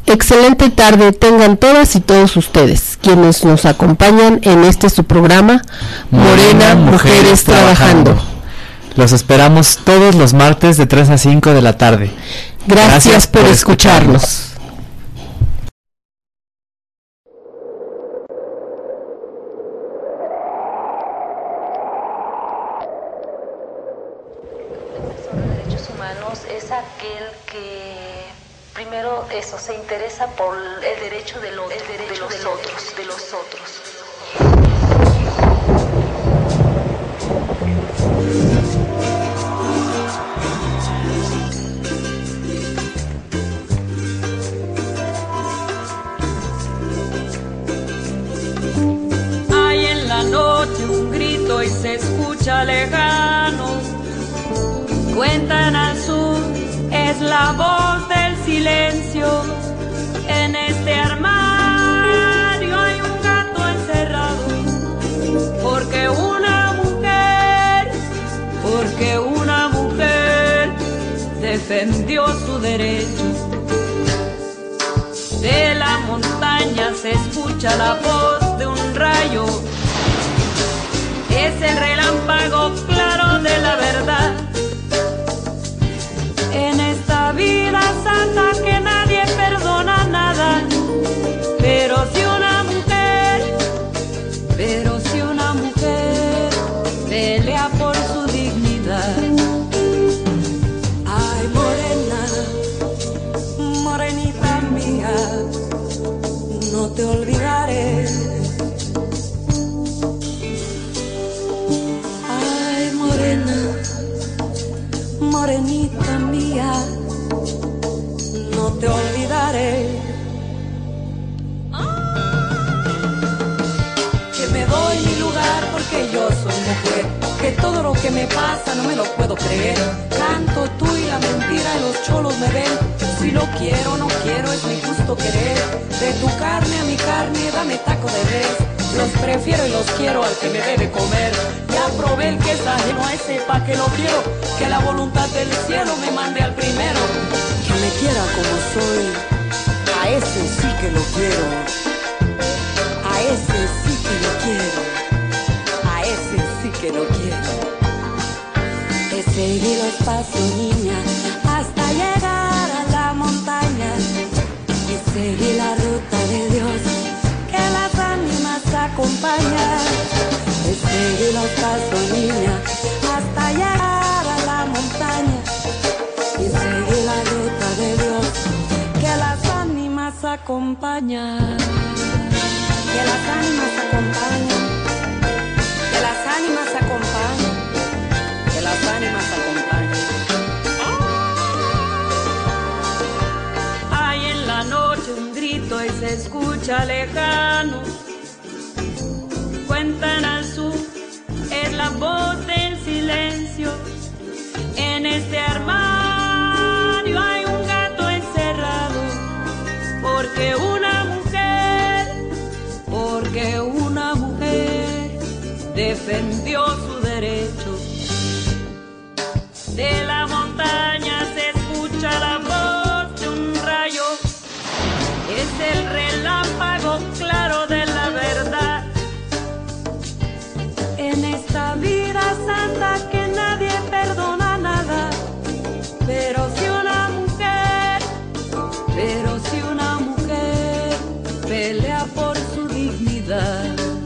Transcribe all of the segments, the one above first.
Excelente tarde tengan todas y todos ustedes, quienes nos acompañan en su programa Morena Mujeres Trabajando. Los esperamos todos los martes de 3 a 5 de la tarde. Gracias por escucharnos. Se interesa por el derecho de los otros. Hay en la noche un grito y se escucha lejano. Cuentan al sur, es la voz del silencio. En este armario hay un gato encerrado, porque una mujer defendió su derecho. De la montaña se escucha la voz de un rayo, es el relámpago claro de la verdad. En esta vida santa que nadie perdona nada, pero si una mujer pelea por su dignidad. Ay, morena, morenita mía, no te olvidaré. Ay, morena, morenita mía, no te olvidaré. Que me doy mi lugar porque yo soy mujer, que todo lo que me pasa no me lo puedo creer. Canto tú y la mentira y los cholos me ven. Si lo quiero o no quiero es mi justo querer. De tu carne a mi carne dame taco de res. Los prefiero y los quiero al que me debe comer. Ya probé el que es ajeno a ese pa' que lo quiero. Que la voluntad del cielo me mande al primero. Que me quiera como soy, a ese sí que lo quiero. A ese sí que lo quiero. A ese sí que lo quiero. Te seguí los pasos, niña, hasta llegar a la montaña. Y seguí la ruta de Dios, que las ánimas acompañan. Te seguí los pasos, niña, hasta llegar a la montaña. Y seguí la ruta de Dios, que las ánimas acompañan. Que las ánimas acompañan. Que las ánimas acompañan. Que las ánimas acompañan. Hay en la noche un grito y se escucha lejano. Cuentan al sur, es la voz del silencio. En este armario hay un gato encerrado, porque una mujer defendió su derecho. De la montaña se escucha la voz de un rayo, es el relámpago claro de la verdad. En esta vida santa que nadie perdona nada, pero si una mujer pelea por su dignidad.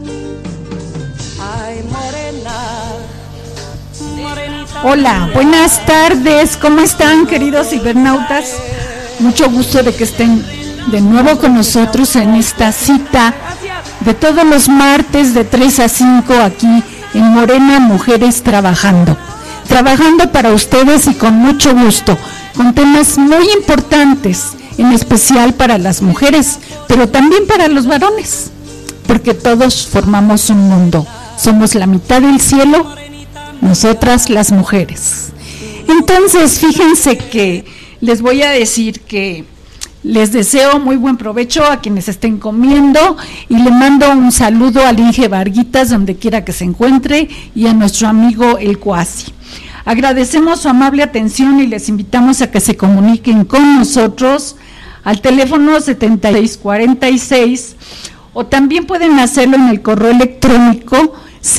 Ay, morena, morenita. Hola, buenas tardes, ¿cómo están, queridos cibernautas? Mucho gusto de que estén de nuevo con nosotros en esta cita de todos los martes de 3 a 5 aquí en Morena Mujeres Trabajando para ustedes y con mucho gusto, con temas muy importantes, en especial para las mujeres, pero también para los varones, porque todos formamos un mundo, somos la mitad del cielo, nosotras las mujeres. Entonces, fíjense que les voy a decir que les deseo muy buen provecho a quienes estén comiendo y le mando un saludo a Inge Varguitas donde quiera que se encuentre y a nuestro amigo El Cuasi. Agradecemos su amable atención y les invitamos a que se comuniquen con nosotros al teléfono 7646, o también pueden hacerlo en el correo electrónico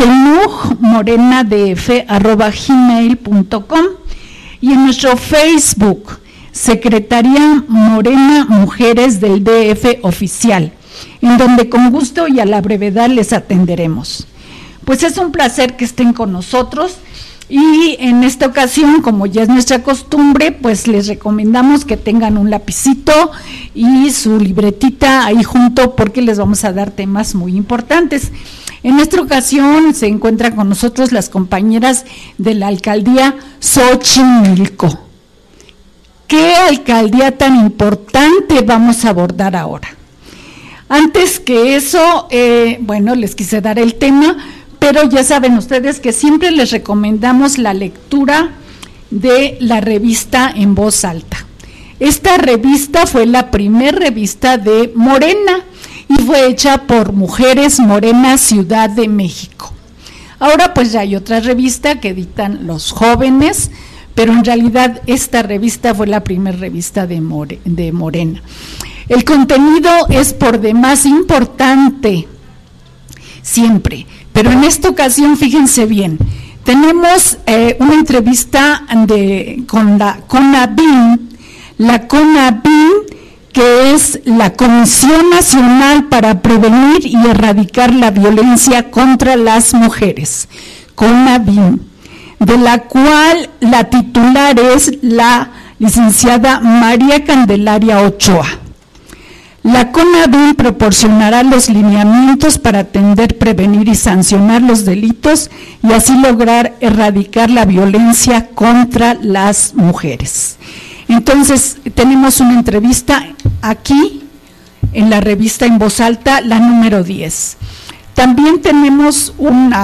senujmorenadf@gmail.com, y en nuestro Facebook, Secretaría Morena Mujeres del DF Oficial, en donde con gusto y a la brevedad les atenderemos. Pues es un placer que estén con nosotros, y en esta ocasión, como ya es nuestra costumbre, pues les recomendamos que tengan un lapicito y su libretita ahí junto, porque les vamos a dar temas muy importantes. En esta ocasión se encuentran con nosotros las compañeras de la alcaldía Xochimilco. ¿Qué alcaldía tan importante vamos a abordar ahora? Antes que eso, les quise dar el tema, pero ya saben ustedes que siempre les recomendamos la lectura de la revista En Voz Alta. Esta revista fue la primera revista de Morena y fue hecha por Mujeres Morena Ciudad de México. Ahora pues ya hay otra revista que editan los jóvenes, pero en realidad esta revista fue la primera revista de Morena. El contenido es por demás importante, siempre, pero en esta ocasión fíjense bien, tenemos una entrevista con la CONABIN, que es la Comisión Nacional para Prevenir y Erradicar la Violencia contra las Mujeres, CONABIN, de la cual la titular es la licenciada María Candelaria Ochoa. La CONABIN proporcionará los lineamientos para atender, prevenir y sancionar los delitos y así lograr erradicar la violencia contra las mujeres. Entonces, tenemos una entrevista aquí en la revista En Voz Alta, la número 10. También tenemos un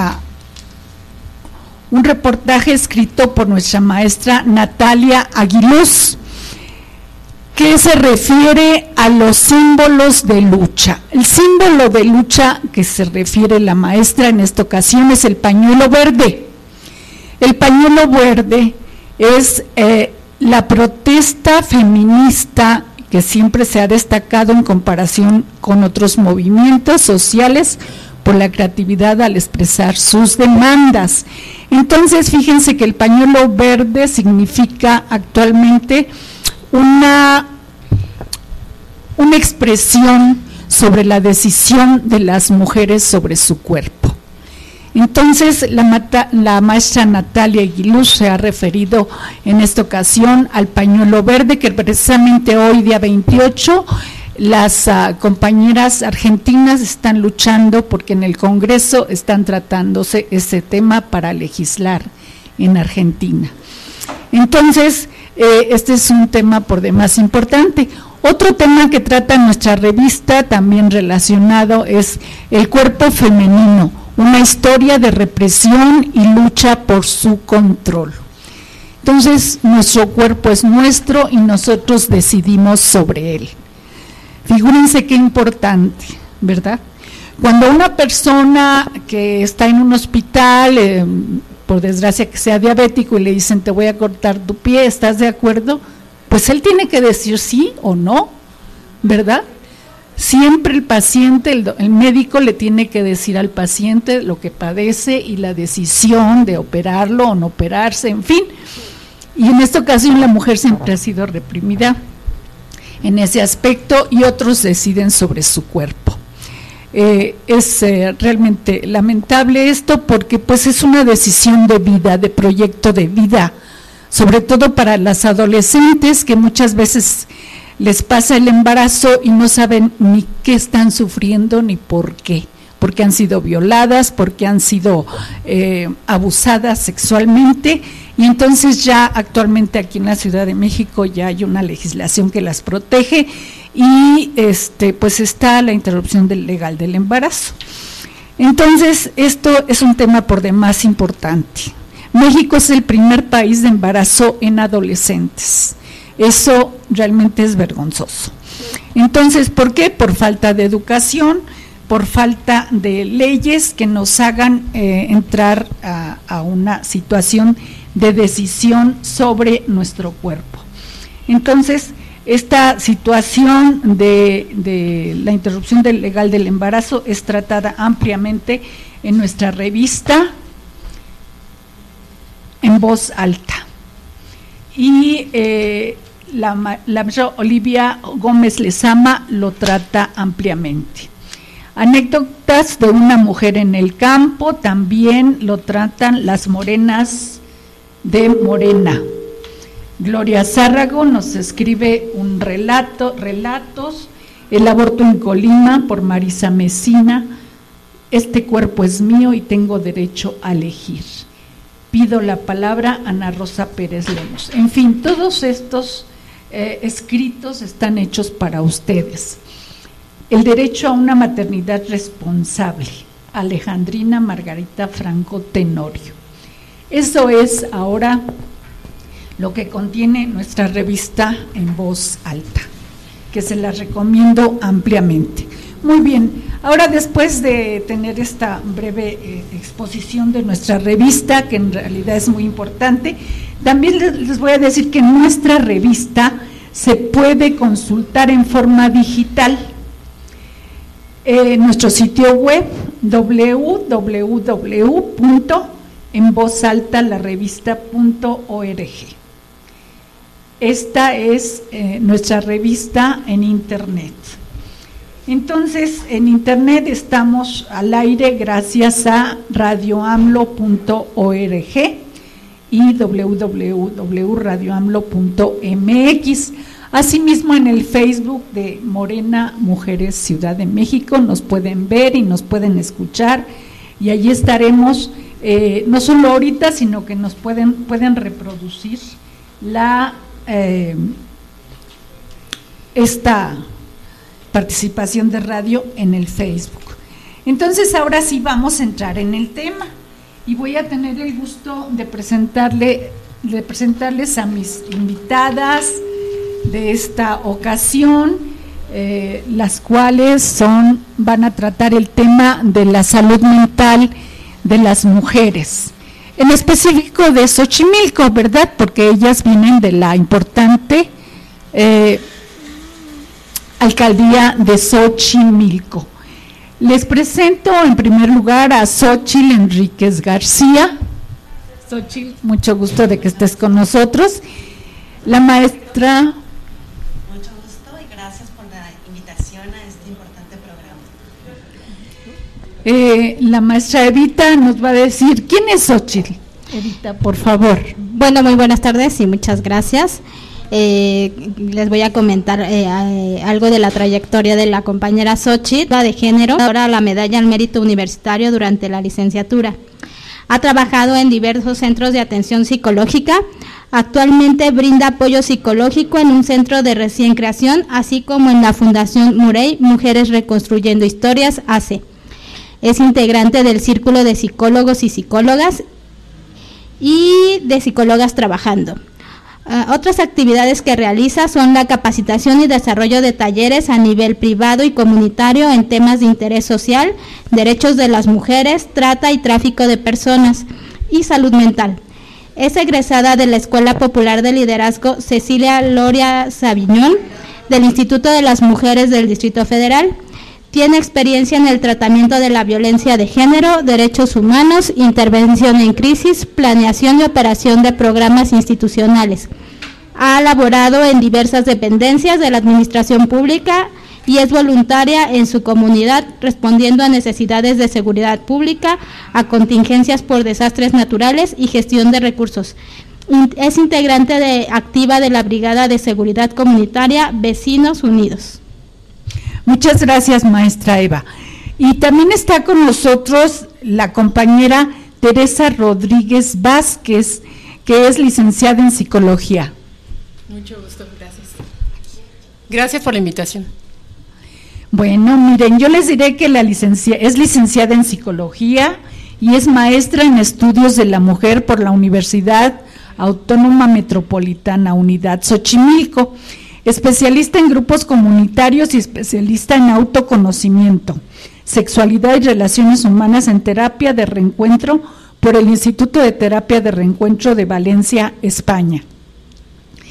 reportaje escrito por nuestra maestra Natalia Aguiluz, que se refiere a los símbolos de lucha. El símbolo de lucha que se refiere la maestra en esta ocasión es el pañuelo verde. El pañuelo verde es la protesta feminista que siempre se ha destacado en comparación con otros movimientos sociales por la creatividad al expresar sus demandas. Entonces, fíjense que el pañuelo verde significa actualmente una expresión sobre la decisión de las mujeres sobre su cuerpo. Entonces, la maestra Natalia Aguiluz se ha referido en esta ocasión al pañuelo verde, que precisamente hoy, día 28, las compañeras argentinas están luchando porque en el Congreso están tratándose ese tema para legislar en Argentina. Entonces, este es un tema por demás importante. Otro tema que trata nuestra revista, también relacionado, es el cuerpo femenino, una historia de represión y lucha por su control. Entonces, nuestro cuerpo es nuestro y nosotros decidimos sobre él. Figúrense qué importante, ¿verdad? Cuando una persona que está en un hospital, por desgracia que sea diabético, y le dicen te voy a cortar tu pie, ¿estás de acuerdo? Pues él tiene que decir sí o no, ¿verdad? Siempre el paciente, el médico le tiene que decir al paciente lo que padece y la decisión de operarlo o no operarse, en fin. Y en esta ocasión la mujer siempre ha sido reprimida en ese aspecto y otros deciden sobre su cuerpo. Es realmente lamentable esto porque pues es una decisión de vida, de proyecto de vida, sobre todo para las adolescentes que muchas veces les pasa el embarazo y no saben ni qué están sufriendo ni por qué, porque han sido violadas, porque han sido abusadas sexualmente, y entonces ya actualmente aquí en la Ciudad de México ya hay una legislación que las protege y pues está la interrupción legal del embarazo. Entonces esto es un tema por demás importante. México es el primer país de embarazo en adolescentes. Eso realmente es vergonzoso. Entonces, ¿por qué? Por falta de educación, por falta de leyes que nos hagan entrar a una situación de decisión sobre nuestro cuerpo. Entonces, Esta situación de la interrupción legal del embarazo es tratada ampliamente en nuestra revista En Voz Alta. Y la maestra Olivia Gómez Lezama lo trata ampliamente. Anécdotas de una mujer en el campo también lo tratan las morenas de Morena. Gloria Zárrago nos escribe un relatos, El aborto en Colima, por Marisa Mesina. Este cuerpo es mío y tengo derecho a elegir. Pido la palabra, Ana Rosa Pérez Lemos. En fin, todos estos escritos están hechos para ustedes. El derecho a una maternidad responsable, Alejandrina Margarita Franco Tenorio. Eso es ahora lo que contiene nuestra revista En Voz Alta, que se la recomiendo ampliamente. Muy bien, ahora después de tener esta breve exposición de nuestra revista, que en realidad es muy importante, también les voy a decir que nuestra revista se puede consultar en forma digital. Nuestro sitio web www.envozaltalarevista.org. Esta es nuestra revista en internet. Entonces, en internet estamos al aire gracias a radioamlo.org y www.radioamlo.mx. Asimismo, en el Facebook de Morena Mujeres Ciudad de México nos pueden ver y nos pueden escuchar, y allí estaremos, no solo ahorita, sino que nos pueden reproducir esta participación de radio en el Facebook. Entonces, ahora sí vamos a entrar en el tema, y voy a tener el gusto de presentarles a mis invitadas de esta ocasión, las cuales van a tratar el tema de la salud mental de las mujeres, en específico de Xochimilco, ¿verdad? Porque ellas vienen de la importante alcaldía de Xochimilco. Les presento en primer lugar a Xochitl Enríquez García. Xochitl, mucho gusto de que estés con nosotros. La maestra. Mucho gusto y gracias por la invitación a este importante programa. La maestra Evita nos va a decir, ¿quién es Xochitl? Evita, por favor. Bueno, muy buenas tardes y muchas gracias. Les voy a comentar algo de la trayectoria de la compañera Xochitl, de género, ahora la medalla al mérito universitario durante la licenciatura. Ha trabajado en diversos centros de atención psicológica. Actualmente brinda apoyo psicológico en un centro de recién creación, así como en la Fundación Murey, Mujeres Reconstruyendo Historias, AC. Es integrante del Círculo de Psicólogos y Psicólogas y de Psicólogas Trabajando. Otras actividades que realiza son la capacitación y desarrollo de talleres a nivel privado y comunitario en temas de interés social, derechos de las mujeres, trata y tráfico de personas y salud mental. Es egresada de la Escuela Popular de Liderazgo Cecilia Loria Sabiñón del Instituto de las Mujeres del Distrito Federal. Tiene experiencia en el tratamiento de la violencia de género, derechos humanos, intervención en crisis, planeación y operación de programas institucionales. Ha laborado en diversas dependencias de la administración pública y es voluntaria en su comunidad, respondiendo a necesidades de seguridad pública, a contingencias por desastres naturales y gestión de recursos. Es integrante activa de la Brigada de Seguridad Comunitaria Vecinos Unidos. Muchas gracias, maestra Eva. Y también está con nosotros la compañera Teresa Rodríguez Vázquez, que es licenciada en psicología. Mucho gusto, gracias. Gracias por la invitación. Bueno, miren, yo les diré que es licenciada en psicología y es maestra en estudios de la mujer por la Universidad Autónoma Metropolitana Unidad Xochimilco. Especialista en grupos comunitarios y especialista en autoconocimiento, sexualidad y relaciones humanas en terapia de reencuentro por el Instituto de Terapia de Reencuentro de Valencia, España.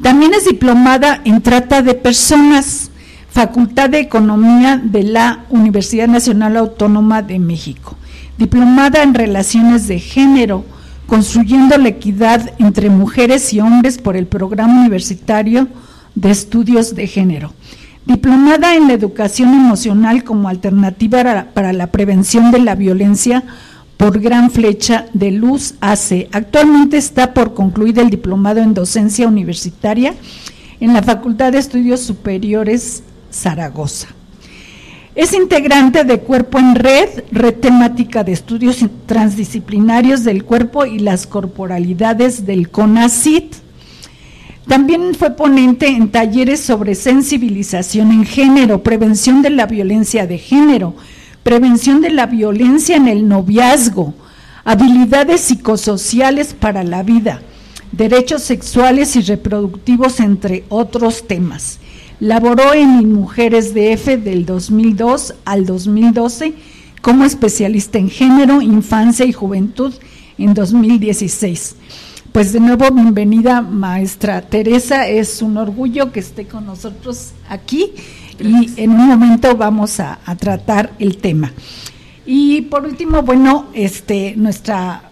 También es diplomada en Trata de Personas, Facultad de Economía de la Universidad Nacional Autónoma de México. Diplomada en Relaciones de Género, Construyendo la Equidad entre Mujeres y Hombres por el Programa Universitario de Estudios de Género. Diplomada en la Educación Emocional como Alternativa para la Prevención de la Violencia por Gran Flecha de Luz AC. Actualmente está por concluir el diplomado en Docencia Universitaria en la Facultad de Estudios Superiores Zaragoza. Es integrante de Cuerpo en Red, red temática de estudios transdisciplinarios del cuerpo y las corporalidades del CONACYT. También fue ponente en talleres sobre sensibilización en género, prevención de la violencia de género, prevención de la violencia en el noviazgo, habilidades psicosociales para la vida, derechos sexuales y reproductivos, entre otros temas. Laboró en Mujeres DF del 2002 al 2012 como especialista en género, infancia y juventud en 2016. Pues de nuevo, bienvenida, maestra Teresa, es un orgullo que esté con nosotros aquí. Gracias. Y en un momento vamos a tratar el tema. Y por último, bueno, nuestra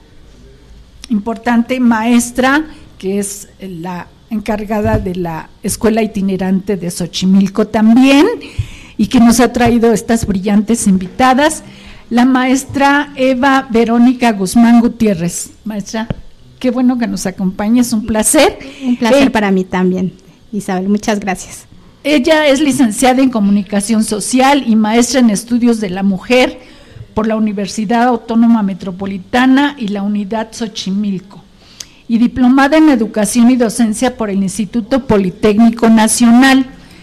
importante maestra, que es la encargada de la Escuela Itinerante de Xochimilco también, y que nos ha traído estas brillantes invitadas, la maestra Eva Verónica Guzmán Gutiérrez. Maestra, qué bueno que nos acompañe, es un placer. Un placer para mí también, Isabel, muchas gracias. Ella es licenciada en Comunicación Social y maestra en Estudios de la Mujer por la Universidad Autónoma Metropolitana y la Unidad Xochimilco, y diplomada en Educación y Docencia por el Instituto Politécnico Nacional.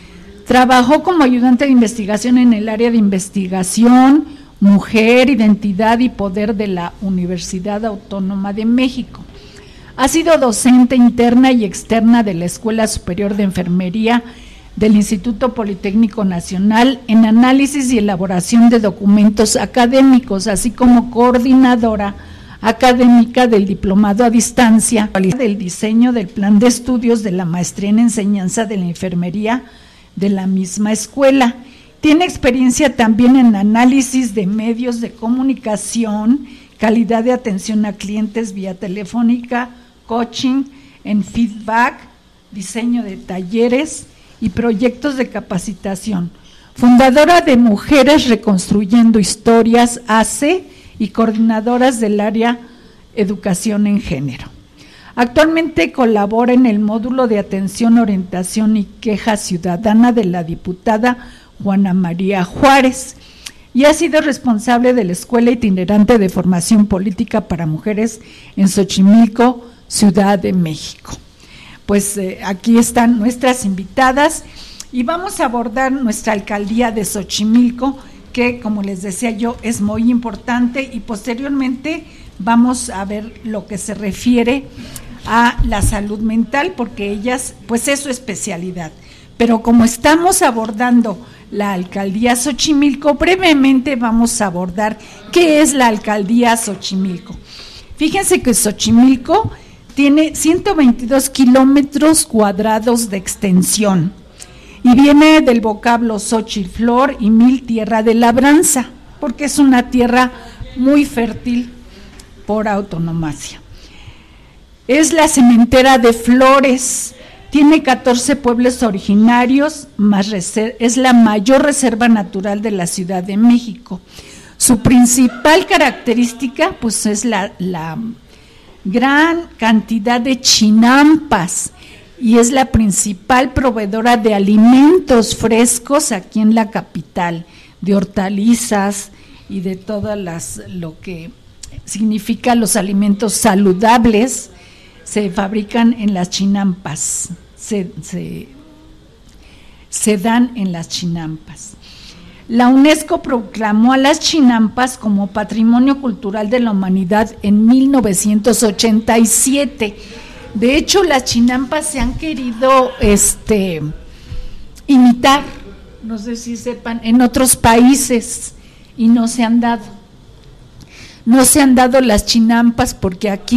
Trabajó como ayudante de investigación en el área de investigación, mujer, identidad y poder de la Universidad Autónoma de México. Ha sido docente interna y externa de la Escuela Superior de Enfermería del Instituto Politécnico Nacional en análisis y elaboración de documentos académicos, así como coordinadora académica del diplomado a distancia, del diseño del plan de estudios de la maestría en enseñanza de la enfermería de la misma escuela. Tiene experiencia también en análisis de medios de comunicación, calidad de atención a clientes vía telefónica, coaching, en feedback, diseño de talleres y proyectos de capacitación. Fundadora de Mujeres Reconstruyendo Historias AC y coordinadoras del área Educación en Género. Actualmente colabora en el módulo de atención, orientación y queja ciudadana de la diputada Juana María Juárez, y ha sido responsable de la Escuela Itinerante de Formación Política para Mujeres en Xochimilco, Ciudad de México. Pues aquí están nuestras invitadas y vamos a abordar nuestra alcaldía de Xochimilco, que, como les decía yo, es muy importante, y posteriormente vamos a ver lo que se refiere a la salud mental, porque ellas, pues es su especialidad. Pero como estamos abordando la alcaldía Xochimilco, brevemente vamos a abordar qué es la alcaldía Xochimilco. Fíjense que Xochimilco tiene 122 kilómetros cuadrados de extensión, y viene del vocablo Xochitl, flor, y mil, tierra de labranza, porque es una tierra muy fértil por autonomacia. Es la cementera de flores, tiene 14 pueblos originarios, es la mayor reserva natural de la Ciudad de México. Su principal característica, pues, es la gran cantidad de chinampas, y es la principal proveedora de alimentos frescos aquí en la capital, de hortalizas y de todas lo que significa los alimentos saludables, se fabrican en las chinampas, se dan en las chinampas. La UNESCO proclamó a las chinampas como Patrimonio Cultural de la Humanidad en 1987. De hecho, las chinampas se han querido imitar, no sé si sepan, en otros países, y no se han dado. No se han dado las chinampas porque aquí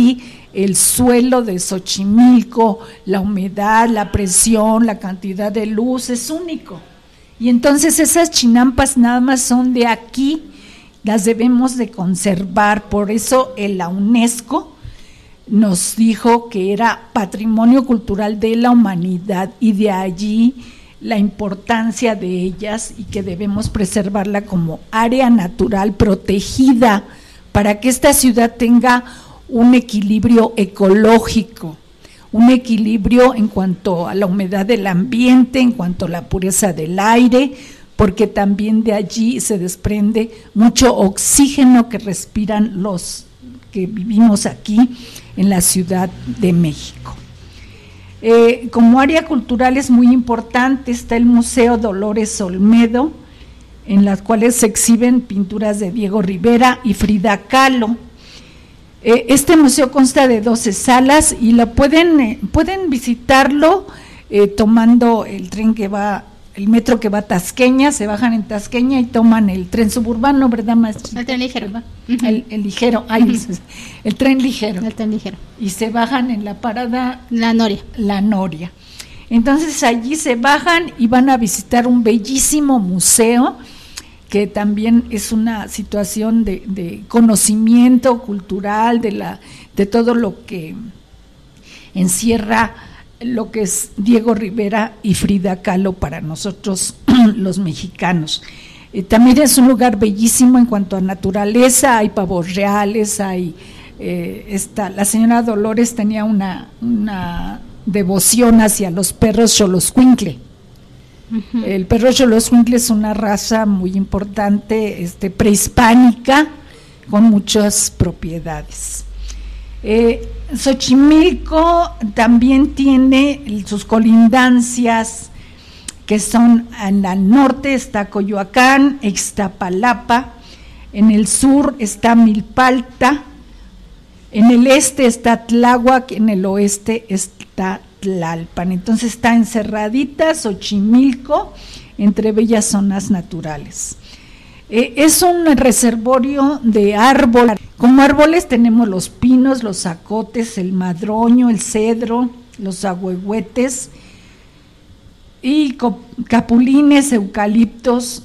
el suelo de Xochimilco, la humedad, la presión, la cantidad de luz, es único. Y entonces esas chinampas nada más son de aquí, las debemos de conservar. Por eso la UNESCO nos dijo que era patrimonio cultural de la humanidad, y de allí la importancia de ellas, y que debemos preservarla como área natural protegida para que esta ciudad tenga un equilibrio ecológico, un equilibrio en cuanto a la humedad del ambiente, en cuanto a la pureza del aire, porque también de allí se desprende mucho oxígeno que respiran los que vivimos aquí en la Ciudad de México. Como área cultural es muy importante, está el Museo Dolores Olmedo, en las cuales se exhiben pinturas de Diego Rivera y Frida Kahlo. Este museo consta de 12 salas y pueden visitarlo tomando el metro que va a Tasqueña, se bajan en Tasqueña y toman el tren suburbano, ¿verdad, maestra? El tren ligero. El ligero, el tren ligero. El tren ligero. Y se bajan en la parada La Noria. La Noria. Entonces allí se bajan y van a visitar un bellísimo museo, que también es una situación de conocimiento cultural de todo lo que encierra lo que es Diego Rivera y Frida Kahlo para nosotros los mexicanos. También es un lugar bellísimo en cuanto a naturaleza, hay pavos reales, hay la señora Dolores tenía una devoción hacia los perros xoloscuincle. Uh-huh. El perro xoloscuincle es una raza muy importante, prehispánica, con muchas propiedades. Xochimilco también tiene sus colindancias, que son al norte está Coyoacán, Ixtapalapa, en el sur está Milpalta, en el este está Tláhuac, en el oeste está Tlalpan. Entonces está encerradita Xochimilco entre bellas zonas naturales. Es un reservorio de árboles. Como árboles tenemos los pinos, los zacotes, el madroño, el cedro, los ahuehuetes y capulines, eucaliptos,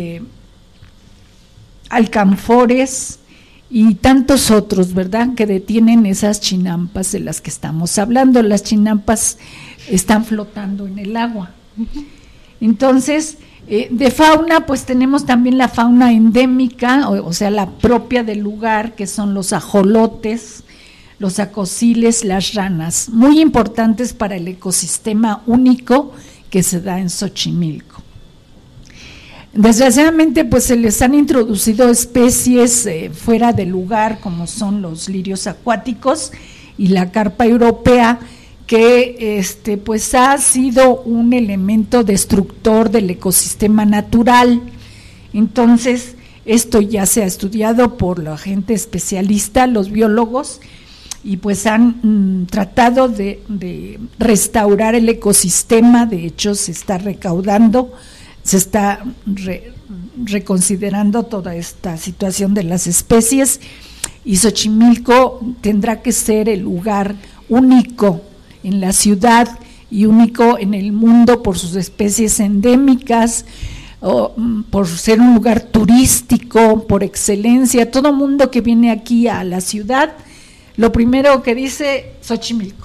alcanfores y tantos otros, ¿verdad?, que detienen esas chinampas de las que estamos hablando. Las chinampas están flotando en el agua. Entonces, de fauna, pues tenemos también la fauna endémica, o sea, la propia del lugar, que son los ajolotes, los acosiles, las ranas, muy importantes para el ecosistema único que se da en Xochimilco. Desgraciadamente, pues se les han introducido especies fuera de lugar, como son los lirios acuáticos y la carpa europea, que pues ha sido un elemento destructor del ecosistema natural. Entonces, esto ya se ha estudiado por la gente especialista, los biólogos, y pues han tratado de restaurar el ecosistema. De hecho, se está recaudando, se está reconsiderando toda esta situación de las especies, y Xochimilco tendrá que ser el lugar único en la ciudad y único en el mundo por sus especies endémicas, por ser un lugar turístico por excelencia. Todo mundo que viene aquí a la ciudad, lo primero que dice Xochimilco,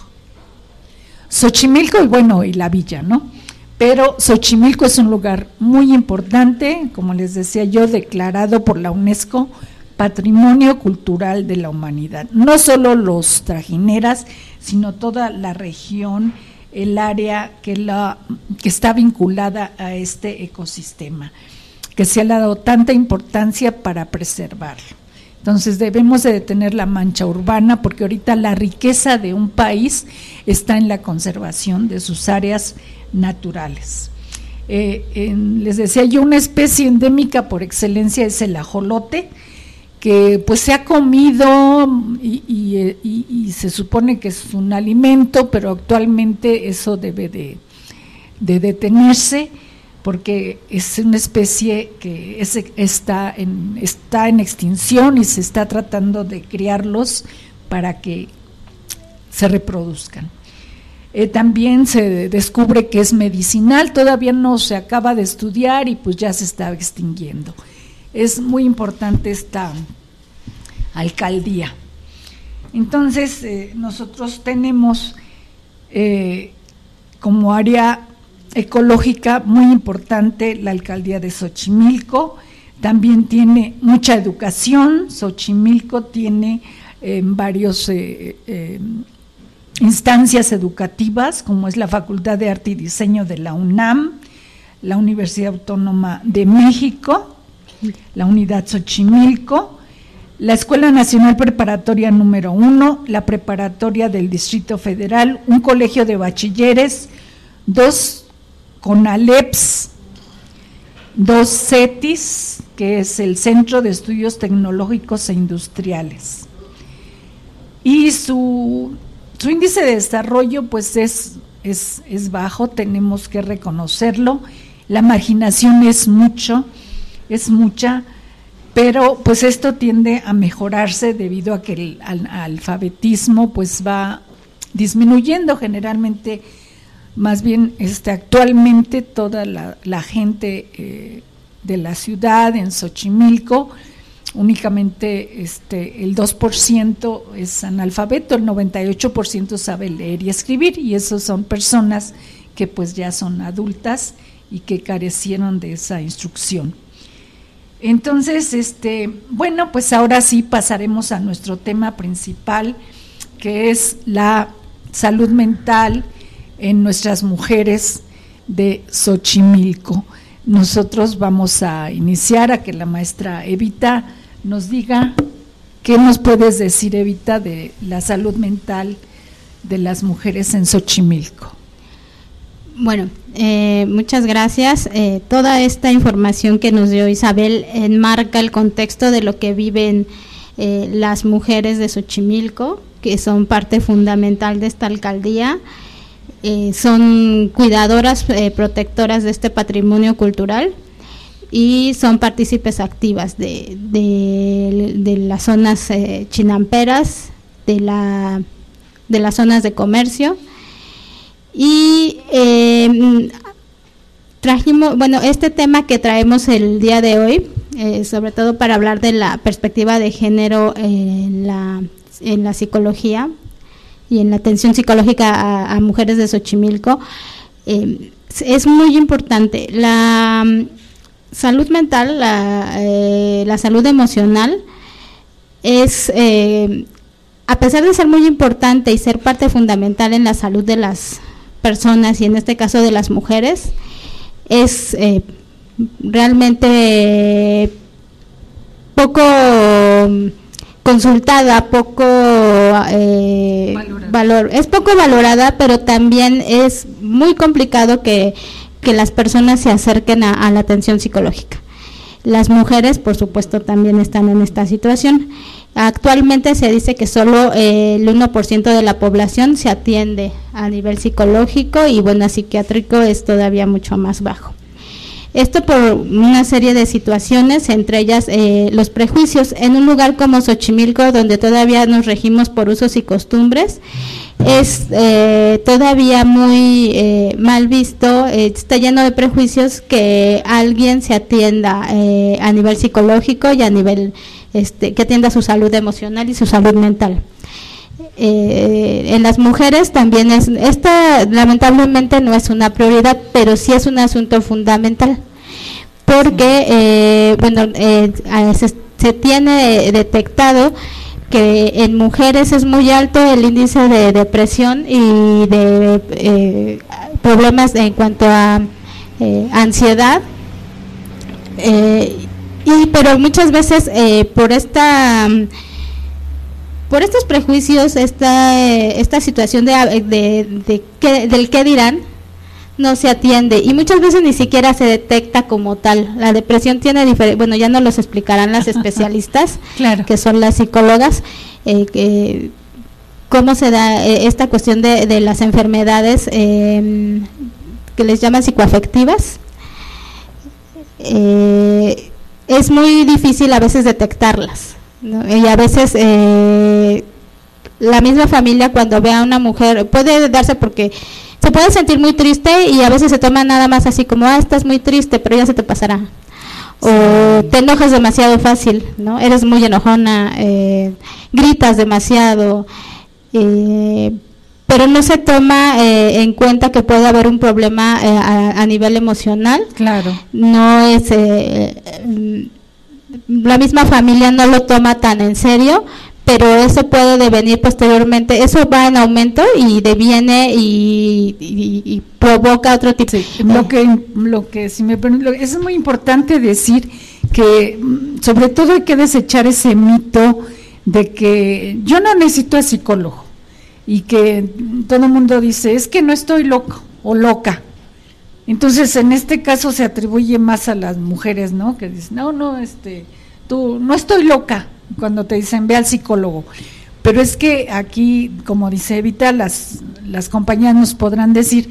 y bueno, y la villa, ¿no? Pero Xochimilco es un lugar muy importante, como les decía yo, declarado por la UNESCO Patrimonio Cultural de la Humanidad. No solo los trajineras, sino toda la región, el área que está vinculada a este ecosistema, que se le ha dado tanta importancia para preservarlo. Entonces debemos de detener la mancha urbana, porque ahorita la riqueza de un país está en la conservación de sus áreas naturales. Les decía yo, una especie endémica por excelencia es el ajolote, que pues se ha comido y se supone que es un alimento, pero actualmente eso debe de detenerse, porque es una especie que está en extinción y se está tratando de criarlos para que se reproduzcan. También se descubre que es medicinal, todavía no se acaba de estudiar y pues ya se está extinguiendo. Es muy importante esta alcaldía. Entonces, nosotros tenemos como área ecológica muy importante la alcaldía de Xochimilco. También tiene mucha educación. Xochimilco tiene varios instancias educativas, como es la Facultad de Arte y Diseño de la UNAM, la Universidad Autónoma de México, la Unidad Xochimilco, la Escuela Nacional Preparatoria número 1, la Preparatoria del Distrito Federal, un colegio de bachilleres, 2 CONALEPs, 2 CETIS, que es el Centro de Estudios Tecnológicos e Industriales. Y su índice de desarrollo pues es bajo, tenemos que reconocerlo. La marginación es mucha, pero pues esto tiende a mejorarse debido a que el alfabetismo pues va disminuyendo. Generalmente, más bien actualmente toda la gente de la ciudad en Xochimilco, únicamente el 2% es analfabeto, el 98% sabe leer y escribir, y esos son personas que pues ya son adultas y que carecieron de esa instrucción. Entonces, bueno, pues ahora sí pasaremos a nuestro tema principal, que es la salud mental en nuestras mujeres de Xochimilco. Nosotros vamos a iniciar a que la maestra Evita nos diga qué nos puedes decir, Evita, de la salud mental de las mujeres en Xochimilco. Bueno, muchas gracias. Toda esta información que nos dio Isabel enmarca el contexto de lo que viven las mujeres de Xochimilco, que son parte fundamental de esta alcaldía. Son cuidadoras, protectoras de este patrimonio cultural y son partícipes activas de las zonas chinamperas, de las zonas de comercio. Y trajimos, bueno, este tema que traemos el día de hoy, sobre todo para hablar de la perspectiva de género en la psicología y en la atención psicológica a mujeres de Xochimilco, es muy importante. La salud mental, la salud emocional es, a pesar de ser muy importante y ser parte fundamental en la salud de las personas y en este caso de las mujeres, es realmente poco consultada, poco es poco valorada, pero también es muy complicado que las personas se acerquen a la atención psicológica. Las mujeres, por supuesto, también están en esta situación. Actualmente se dice que solo el 1% de la población se atiende a nivel psicológico y bueno, psiquiátrico es todavía mucho más bajo. Esto por una serie de situaciones, entre ellas los prejuicios. En un lugar como Xochimilco, donde todavía nos regimos por usos y costumbres, es todavía muy mal visto, está lleno de prejuicios que alguien se atienda a nivel psicológico y a nivel que atienda su salud emocional y su salud mental. En las mujeres también esta lamentablemente no es una prioridad, pero sí es un asunto fundamental, porque se tiene detectado que en mujeres es muy alto el índice de depresión y de problemas en cuanto a ansiedad, pero muchas veces por estos prejuicios, esta situación del qué dirán, no se atiende y muchas veces ni siquiera se detecta como tal. La depresión tiene bueno, ya nos los explicarán las especialistas, claro, que son las psicólogas, cómo se da esta cuestión de las enfermedades que les llaman psicoafectivas. Es muy difícil a veces detectarlas, ¿no? Y a veces la misma familia cuando ve a una mujer, puede darse porque se puede sentir muy triste y a veces se toma nada más así como, estás muy triste, pero ya se te pasará. O te enojas demasiado fácil, ¿no? Eres muy enojona, gritas demasiado, pero no se toma en cuenta que puede haber un problema a nivel emocional. Claro. No es la misma familia no lo toma tan en serio, pero eso puede devenir posteriormente, eso va en aumento y deviene y provoca otro tipo. Sí, lo que si me permite, es muy importante decir que sobre todo hay que desechar ese mito de que yo no necesito a psicólogo y que todo el mundo dice, es que no estoy loco o loca. Entonces, en este caso se atribuye más a las mujeres, ¿no? Que dicen, no, tú, no estoy loca, cuando te dicen, ve al psicólogo. Pero es que aquí, como dice Evita, las compañías nos podrán decir,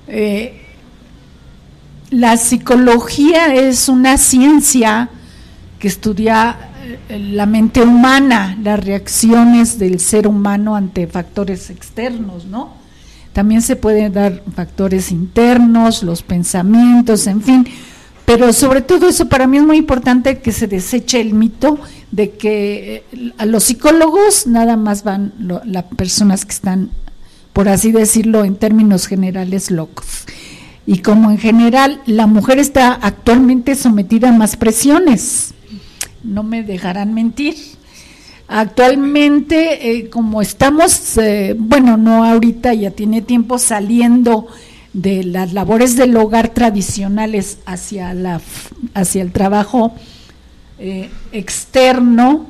la psicología es una ciencia que estudia la mente humana, las reacciones del ser humano ante factores externos, ¿no? También se pueden dar factores internos, los pensamientos, en fin, pero sobre todo eso para mí es muy importante que se deseche el mito de que a los psicólogos nada más van las personas que están, por así decirlo, en términos generales, locos. Y como en general la mujer está actualmente sometida a más presiones, no me dejarán mentir. Actualmente, como estamos, no ahorita, ya tiene tiempo saliendo de las labores del hogar tradicionales hacia el trabajo externo,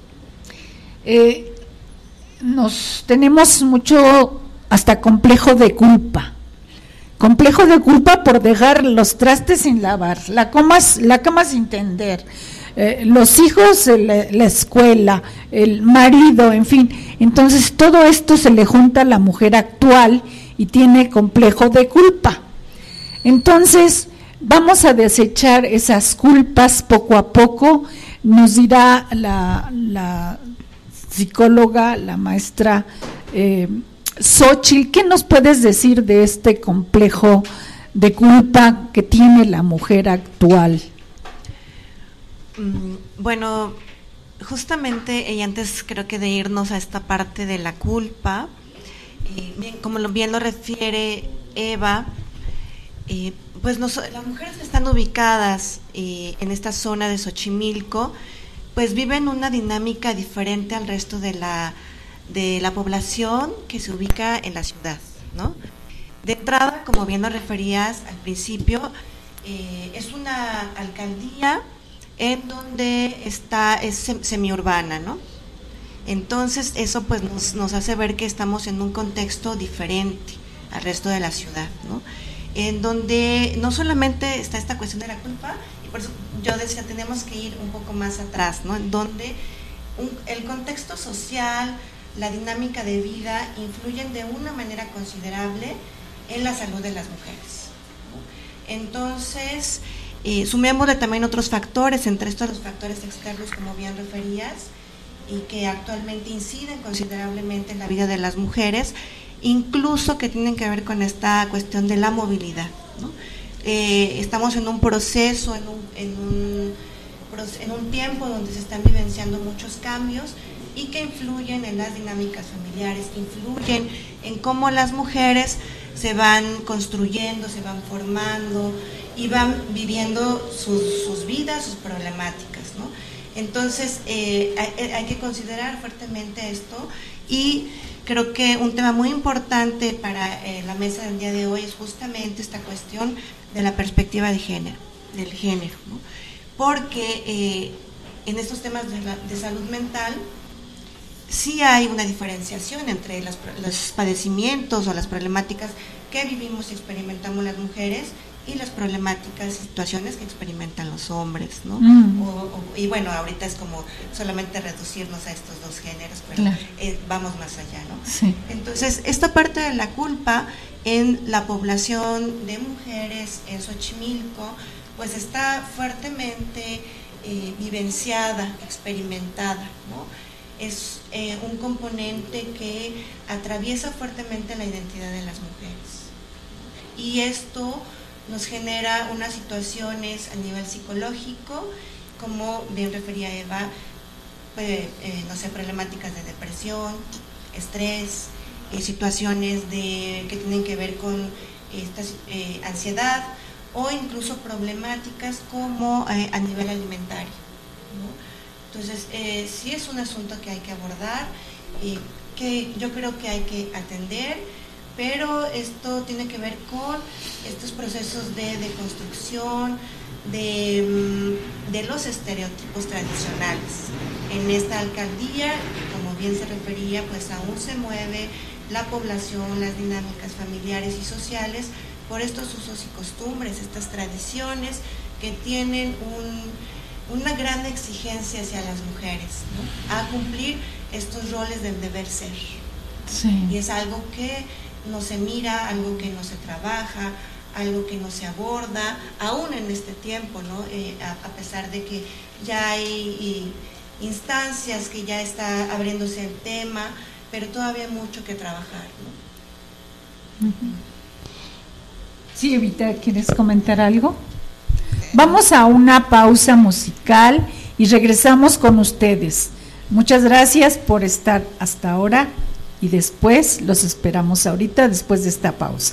tenemos mucho hasta complejo de culpa por dejar los trastes sin lavar, la cama sin tender, los hijos, la escuela, el marido, en fin. Entonces todo esto se le junta a la mujer actual y tiene complejo de culpa. Entonces vamos a desechar esas culpas poco a poco. Nos dirá la psicóloga, la maestra Xóchitl, ¿qué nos puedes decir de este complejo de culpa que tiene la mujer actual? Bueno, justamente, y antes creo que de irnos a esta parte de la culpa, como bien lo refiere Eva, pues las mujeres que están ubicadas en esta zona de Xochimilco, pues viven una dinámica diferente al resto de la población que se ubica en la ciudad, ¿no? De entrada, como bien lo referías al principio, es una alcaldía en donde es semiurbana, ¿no? Entonces eso pues nos hace ver que estamos en un contexto diferente al resto de la ciudad, ¿no? En donde no solamente está esta cuestión de la culpa, y por eso yo decía, tenemos que ir un poco más atrás, ¿no? En donde el contexto social, la dinámica de vida influyen de una manera considerable en la salud de las mujeres, ¿no? Entonces, sumémosle también otros factores, entre estos los factores externos, como bien referías, y que actualmente inciden considerablemente en la vida de las mujeres, incluso que tienen que ver con esta cuestión de la movilidad, ¿no? Estamos en un proceso, en un tiempo donde se están vivenciando muchos cambios y que influyen en las dinámicas familiares, que influyen en cómo las mujeres se van construyendo, se van formando y van viviendo sus vidas, sus problemáticas, ¿no? Entonces hay que considerar fuertemente esto, y creo que un tema muy importante para la mesa del día de hoy es justamente esta cuestión de la perspectiva de género, del género, ¿no? Porque en estos temas de salud mental sí hay una diferenciación entre los padecimientos o las problemáticas que vivimos y experimentamos las mujeres y las problemáticas y situaciones que experimentan los hombres, ¿no? Y bueno, ahorita es como solamente reducirnos a estos dos géneros, pero claro, vamos más allá, ¿no? Sí. Entonces, esta parte de la culpa en la población de mujeres en Xochimilco, pues está fuertemente vivenciada, experimentada, ¿no? es un componente que atraviesa fuertemente la identidad de las mujeres. Y esto nos genera unas situaciones a nivel psicológico, como bien refería Eva, problemáticas de depresión, estrés, situaciones que tienen que ver con ansiedad, o incluso problemáticas como a nivel alimentario, ¿no? Entonces, sí es un asunto que hay que abordar, que yo creo que hay que atender, pero esto tiene que ver con estos procesos de deconstrucción de los estereotipos tradicionales. En esta alcaldía, como bien se refería, pues aún se mueve la población, las dinámicas familiares y sociales por estos usos y costumbres, estas tradiciones que tienen una gran exigencia hacia las mujeres, ¿no? A cumplir estos roles del deber ser. Sí. Y es algo que no se mira, algo que no se trabaja, algo que no se aborda, aún en este tiempo, ¿no? A pesar de que ya hay instancias que ya está abriéndose el tema, pero todavía hay mucho que trabajar, ¿no? Sí, Evita, ¿quieres comentar algo? Vamos a una pausa musical y regresamos con ustedes. Muchas gracias por estar hasta ahora y después los esperamos ahorita después de esta pausa.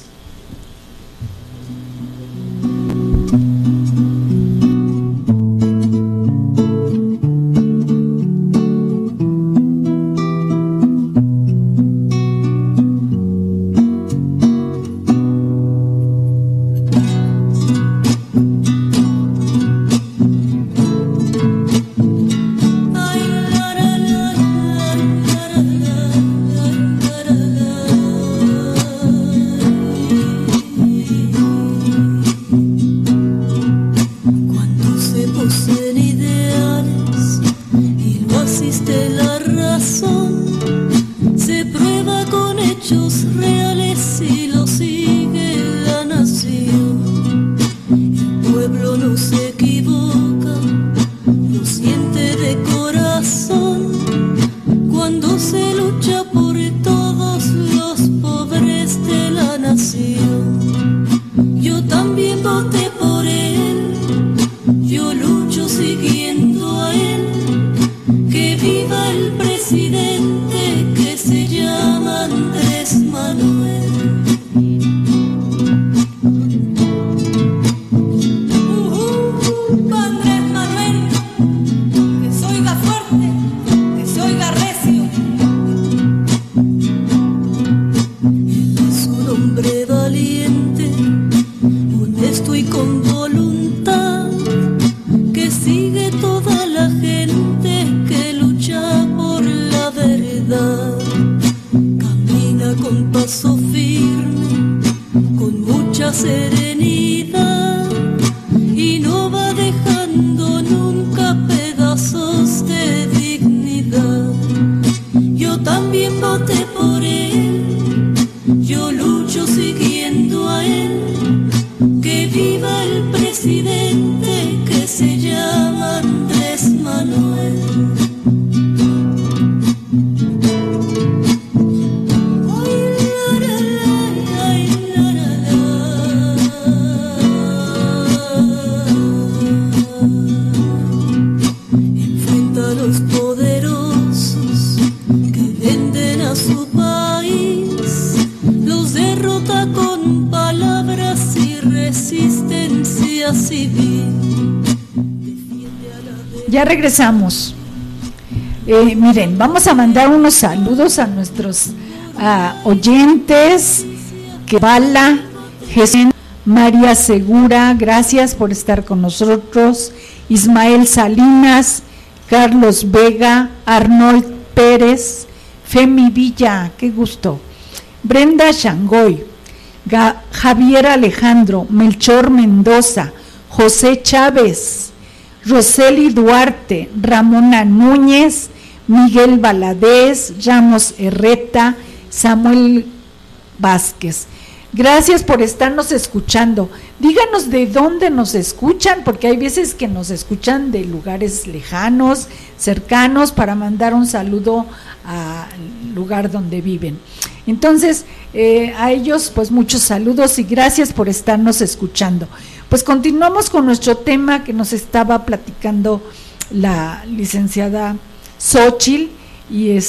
Ya regresamos. Miren, vamos a mandar unos saludos a nuestros oyentes. Kevala, Jesús, María Segura, gracias por estar con nosotros. Ismael Salinas, Carlos Vega, Arnold Pérez, Femi Villa, qué gusto. Brenda Shangoy, Javier Alejandro, Melchor Mendoza, José Chávez, Roseli Duarte, Ramona Núñez, Miguel Valadez, Ramos Herreta, Samuel Vázquez. Gracias por estarnos escuchando. Díganos de dónde nos escuchan, porque hay veces que nos escuchan de lugares lejanos, cercanos, para mandar un saludo al lugar donde viven. Entonces, a ellos, pues muchos saludos y gracias por estarnos escuchando. Pues continuamos con nuestro tema que nos estaba platicando la licenciada Xóchitl, y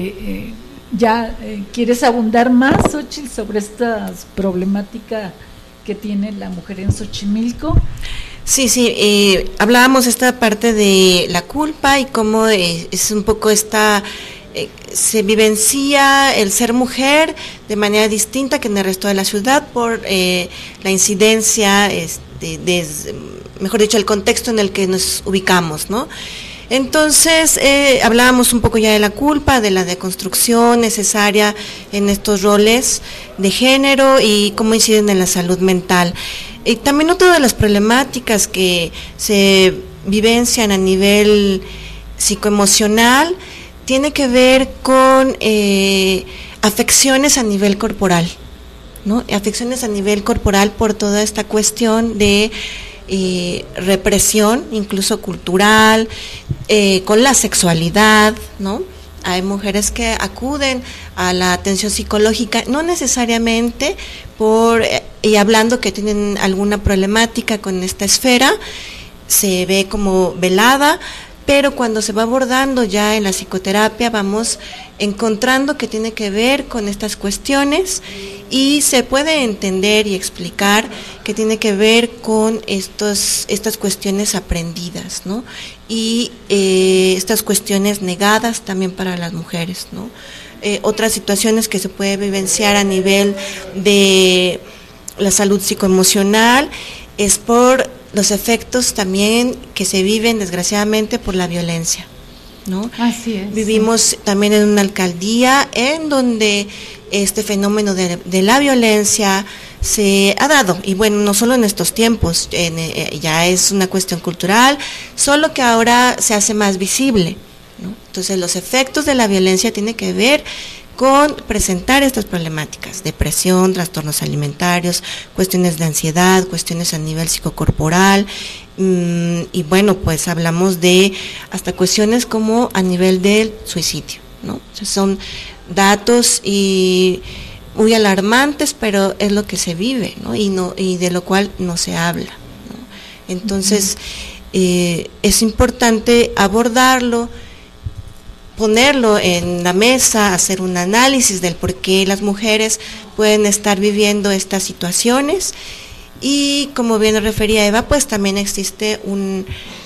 ¿quieres abundar más, Xóchitl, sobre esta problemática que tiene la mujer en Xochimilco? Sí, hablábamos esta parte de la culpa y cómo es un poco se vivencia el ser mujer de manera distinta que en el resto de la ciudad por la incidencia, mejor dicho, el contexto en el que nos ubicamos, ¿no? Entonces, hablábamos un poco ya de la culpa, de la deconstrucción necesaria en estos roles de género y cómo inciden en la salud mental. Y también otra de las problemáticas que se vivencian a nivel psicoemocional tiene que ver con afecciones a nivel corporal, ¿no? Afecciones a nivel corporal por toda esta cuestión de represión, incluso cultural, con la sexualidad, ¿no? Hay mujeres que acuden a la atención psicológica, no necesariamente y hablando que tienen alguna problemática con esta esfera, se ve como velada, pero cuando se va abordando ya en la psicoterapia vamos encontrando que tiene que ver con estas cuestiones y se puede entender y explicar que tiene que ver con estas cuestiones aprendidas, ¿no? Y estas cuestiones negadas también para las mujeres, ¿no? Otras situaciones que se puede vivenciar a nivel de la salud psicoemocional es por los efectos también que se viven desgraciadamente por la violencia, ¿no? Así es. Vivimos también en una alcaldía en donde este fenómeno de la violencia se ha dado, y bueno, no solo en estos tiempos, ya es una cuestión cultural, solo que ahora se hace más visible, ¿no? Entonces los efectos de la violencia tienen que ver con presentar estas problemáticas, depresión, trastornos alimentarios, cuestiones de ansiedad, cuestiones a nivel psicocorporal, y bueno, pues hablamos de hasta cuestiones como a nivel del suicidio, ¿no? O sea, son datos muy alarmantes, pero es lo que se vive, ¿no? Y de lo cual no se habla, ¿no? Entonces, es importante abordarlo, ponerlo en la mesa, hacer un análisis del por qué las mujeres pueden estar viviendo estas situaciones, y como bien refería Eva, pues también existe un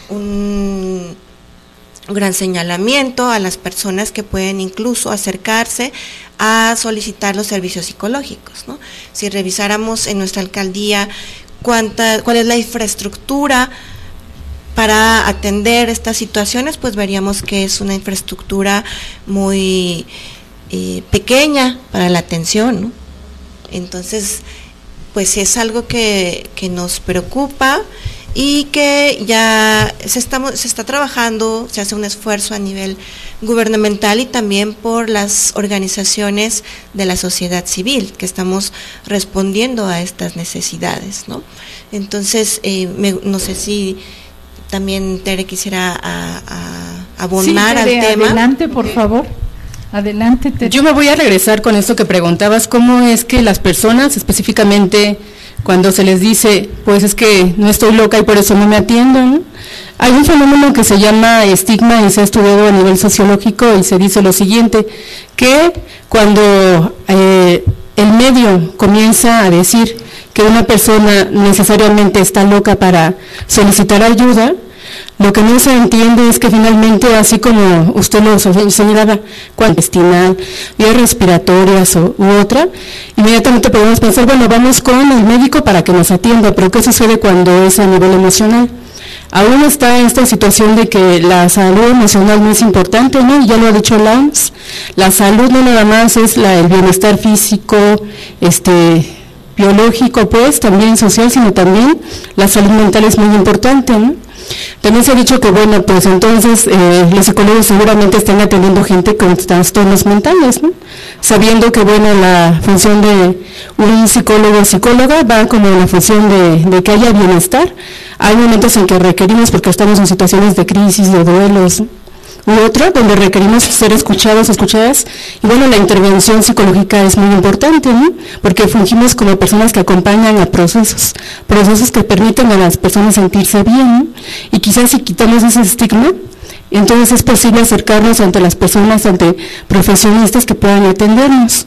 gran señalamiento a las personas que pueden incluso acercarse a solicitar los servicios psicológicos, ¿no? Si revisáramos en nuestra alcaldía cuál es la infraestructura para atender estas situaciones, pues veríamos que es una infraestructura muy pequeña para la atención, ¿no? Entonces, pues es algo que nos preocupa y que ya se está trabajando, se hace un esfuerzo a nivel gubernamental y también por las organizaciones de la sociedad civil, que estamos respondiendo a estas necesidades, ¿no? Entonces, no sé si también Tere quisiera abonar al tema. Adelante, por favor. Adelante, Tere. Yo me voy a regresar con esto que preguntabas, cómo es que las personas, específicamente cuando se les dice, pues es que no estoy loca y por eso no me atiendo, ¿no? Hay un fenómeno que se llama estigma y se ha estudiado a nivel sociológico y se dice lo siguiente, que cuando el medio comienza a decir que una persona necesariamente está loca para solicitar ayuda, lo que no se entiende es que finalmente, así como usted lo señalaba, cuando intestinal, vías respiratorias u otra, inmediatamente podemos pensar, bueno, vamos con el médico para que nos atienda, pero ¿qué sucede cuando es a nivel emocional? Aún está esta situación de que la salud emocional no es importante, ¿no? Ya lo ha dicho la OMS, la salud no nada más es el bienestar físico, biológico, pues, también social, sino también la salud mental es muy importante, ¿no? También se ha dicho que, bueno, pues entonces los psicólogos seguramente están atendiendo gente con trastornos mentales, ¿no? Sabiendo que, bueno, la función de un psicólogo o psicóloga va como en la función de que haya bienestar. Hay momentos en que requerimos, porque estamos en situaciones de crisis, de duelos, ¿no? U otro, donde requerimos ser escuchados, escuchadas, y bueno, la intervención psicológica es muy importante, ¿no? Porque fungimos como personas que acompañan a procesos que permiten a las personas sentirse bien, ¿no? Y quizás si quitamos ese estigma, entonces es posible acercarnos ante las personas, ante profesionistas que puedan atendernos.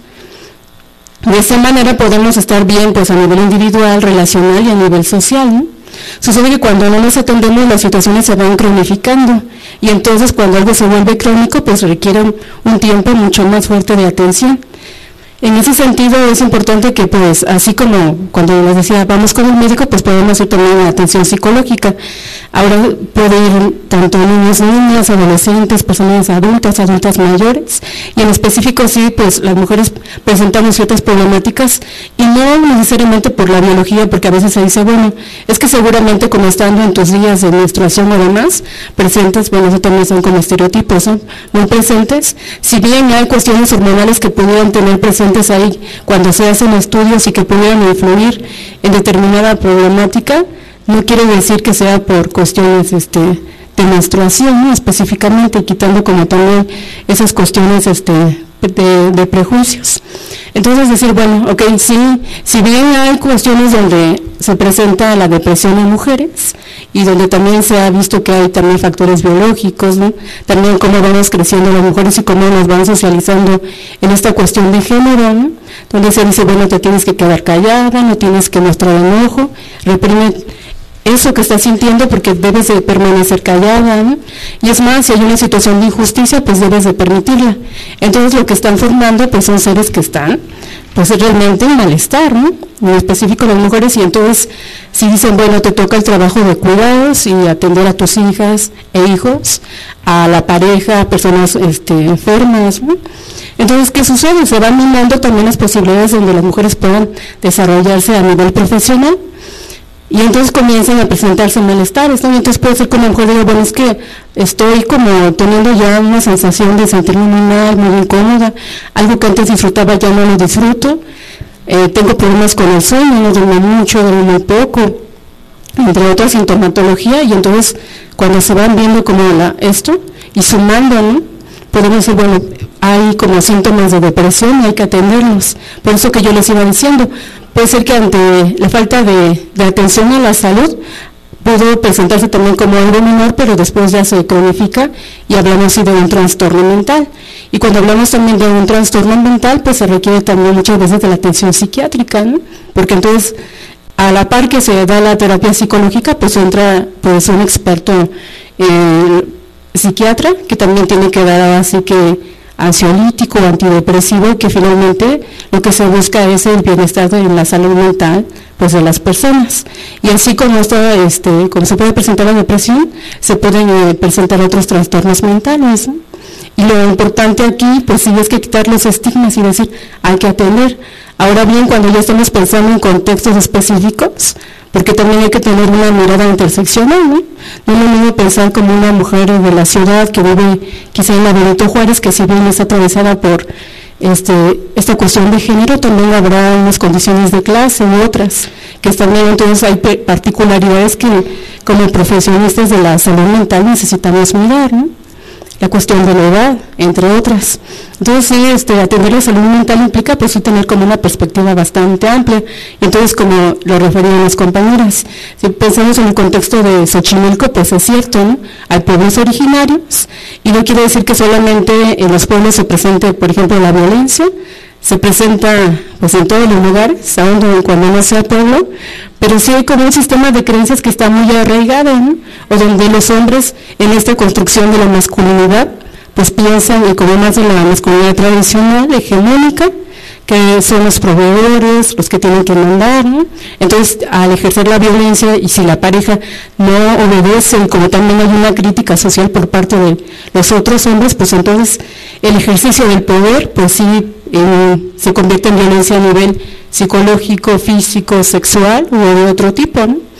De esta manera podemos estar bien, pues a nivel individual, relacional y a nivel social, ¿no? Sucede que cuando no nos atendemos las situaciones se van cronificando y entonces cuando algo se vuelve crónico pues requiere un tiempo mucho más fuerte de atención. En ese sentido es importante que pues así como cuando les decía vamos con el médico pues podemos ir también a atención psicológica. Ahora puede ir tanto niños, niñas, adolescentes, personas adultas mayores y en específico sí pues las mujeres presentamos ciertas problemáticas y no necesariamente por la biología porque a veces se dice bueno es que seguramente como estando en tus días de menstruación o demás presentes, bueno eso también son como estereotipos, ¿no? Muy presentes, si bien hay cuestiones hormonales que pudieran tener presentes ahí cuando se hacen estudios y que pudieran influir en determinada problemática, no quiere decir que sea por cuestiones de menstruación, ¿no? Específicamente, quitando como también esas cuestiones de prejuicios. Entonces decir, bueno, ok, sí, si bien hay cuestiones donde se presenta la depresión en mujeres y donde también se ha visto que hay también factores biológicos, ¿no? También cómo vamos creciendo las mujeres y cómo nos van socializando en esta cuestión de género, ¿no? Donde se dice, bueno, te tienes que quedar callada, no tienes que mostrar enojo, reprime eso que estás sintiendo porque debes de permanecer callada, ¿no? Y es más, si hay una situación de injusticia, pues debes de permitirla. Entonces lo que están formando pues son seres que están pues realmente en malestar, ¿no? En específico las mujeres, y entonces si dicen, bueno, te toca el trabajo de cuidados y atender a tus hijas e hijos, a la pareja, a personas enfermas, ¿no? Entonces, ¿qué sucede? Se van minando también las posibilidades donde las mujeres puedan desarrollarse a nivel profesional. Y entonces comienzan a presentarse malestares, ¿no? Y entonces puede ser que una mujer diga, bueno, es que estoy como teniendo ya una sensación de sentirme muy mal, muy incómoda, algo que antes disfrutaba ya no lo disfruto, tengo problemas con el sueño, no duermo mucho, duermo muy poco, entre otras sintomatología, y entonces cuando se van viendo como esto y sumando, ¿no? Podemos decir, bueno, hay como síntomas de depresión y hay que atenderlos. Por eso que yo les iba diciendo, puede ser que ante la falta de atención a la salud pudo presentarse también como algo menor, pero después ya se cronifica y hablamos así de un trastorno mental. Y cuando hablamos también de un trastorno mental, pues se requiere también muchas veces de la atención psiquiátrica, ¿no? Porque entonces, a la par que se da la terapia psicológica, pues entra pues un experto psiquiatra que también tiene que dar así que ansiolítico, antidepresivo, que finalmente lo que se busca es el bienestar de la salud mental pues de las personas. Y así como como se puede presentar la depresión, se pueden presentar otros trastornos mentales, ¿no? Y lo importante aquí pues sí es que quitar los estigmas y decir, hay que atender. Ahora bien, cuando ya estamos pensando en contextos específicos, porque también hay que tener una mirada interseccional, ¿no? No es lo mismo pensar como una mujer de la ciudad que vive quizá en la Benito Juárez, que si bien está atravesada por esta cuestión de género, también habrá unas condiciones de clase u otras, que también entonces hay particularidades que como profesionistas de la salud mental necesitamos mirar, ¿no? La cuestión de la edad, entre otras. Entonces sí, atender la salud mental implica pues sí tener como una perspectiva bastante amplia. Y entonces, como lo referían las compañeras, si pensamos en el contexto de Xochimilco, pues es cierto, ¿no? Hay pueblos originarios, y no quiere decir que solamente en los pueblos se presente, por ejemplo, la violencia, se presenta pues en todos los lugares, aun cuando no sea pueblo, pero sí hay como un sistema de creencias que está muy arraigado, ¿no? O donde los hombres en esta construcción de la masculinidad pues piensan y como más de la masculinidad tradicional, hegemónica, que son los proveedores, los que tienen que mandar, ¿no? Entonces, al ejercer la violencia y si la pareja no obedece, y como también hay una crítica social por parte de los otros hombres, pues entonces el ejercicio del poder, pues sí, se convierte en violencia a nivel psicológico, físico, sexual o de otro tipo, ¿no?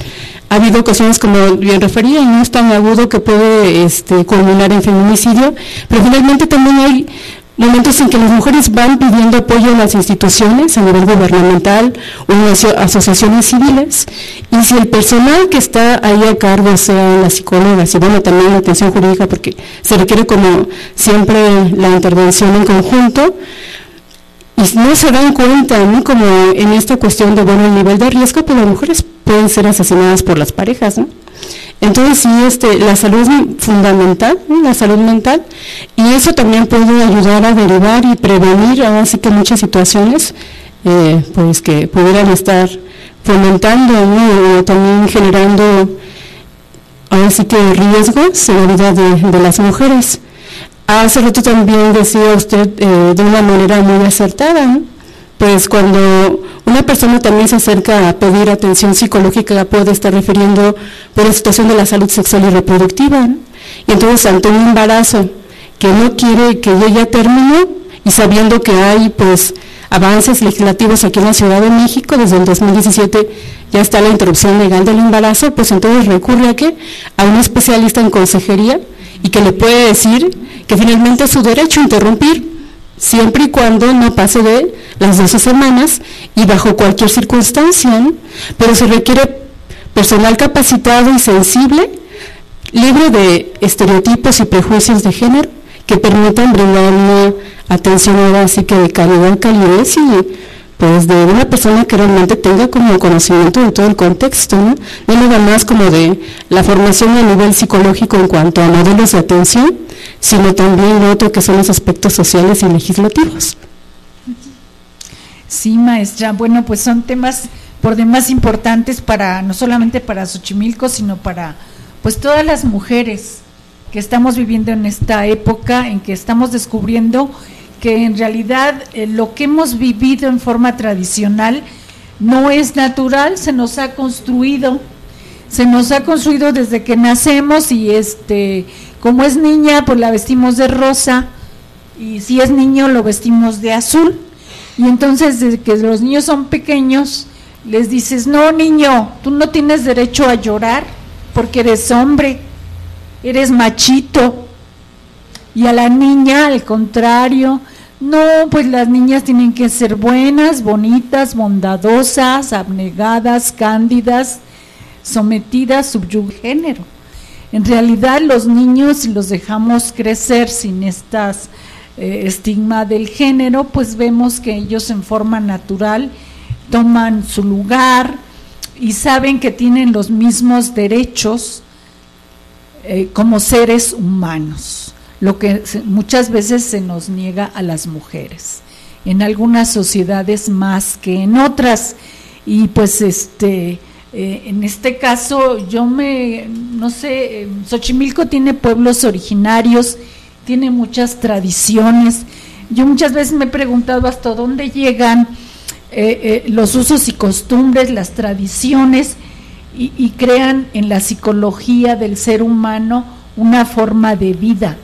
Ha habido ocasiones, como bien refería, y no es tan agudo que puede culminar en feminicidio, pero finalmente también hay momentos en que las mujeres van pidiendo apoyo en las instituciones a nivel gubernamental o en las asociaciones civiles, y si el personal que está ahí a cargo, sea las psicólogas y bueno, también la atención jurídica, porque se requiere como siempre la intervención en conjunto, y no se dan cuenta, ¿no? Como en esta cuestión de, bueno, el nivel de riesgo, pues las mujeres pueden ser asesinadas por las parejas, ¿no? Entonces sí, la salud es fundamental, ¿no? La salud mental, y eso también puede ayudar a derivar y prevenir, así que muchas situaciones, pues que pudieran estar fomentando, ¿no? O también generando, así que riesgos en la vida de las mujeres. Hace rato también decía usted de una manera muy acertada, ¿no? Pues cuando una persona también se acerca a pedir atención psicológica, puede estar refiriendo por la situación de la salud sexual y reproductiva, ¿no? Y entonces ante un embarazo que no quiere que llegue a término, y sabiendo que hay pues avances legislativos aquí en la Ciudad de México, desde el 2017 ya está la interrupción legal del embarazo, pues entonces recurre a ¿qué? A un especialista en consejería, y que le puede decir que finalmente es su derecho a interrumpir, siempre y cuando no pase de las 12 semanas y bajo cualquier circunstancia, ¿no? Pero se requiere personal capacitado y sensible, libre de estereotipos y prejuicios de género, que permitan brindar una atención ahora así que de calidad, calidez, y pues de una persona que realmente tenga como conocimiento de todo el contexto, ¿no? No nada más como de la formación a nivel psicológico en cuanto a modelos de atención, sino también lo otro que son los aspectos sociales y legislativos. Sí, maestra, bueno, pues son temas por demás importantes para, no solamente para Xochimilco, sino para pues todas las mujeres que estamos viviendo en esta época en que estamos descubriendo que en realidad lo que hemos vivido en forma tradicional no es natural, se nos ha construido desde que nacemos, y como es niña pues la vestimos de rosa, y si es niño lo vestimos de azul, y entonces desde que los niños son pequeños les dices, no niño, tú no tienes derecho a llorar porque eres hombre, eres machito, y a la niña al contrario, no, pues las niñas tienen que ser buenas, bonitas, bondadosas, abnegadas, cándidas, sometidas, subyugadas, género. En realidad los niños, si los dejamos crecer sin estas estigma del género, pues vemos que ellos en forma natural toman su lugar y saben que tienen los mismos derechos como seres humanos, lo que muchas veces se nos niega a las mujeres, en algunas sociedades más que en otras, y pues en este caso no sé, Xochimilco tiene pueblos originarios, tiene muchas tradiciones. Yo muchas veces me he preguntado hasta dónde llegan los usos y costumbres, las tradiciones, y crean en la psicología del ser humano una forma de vida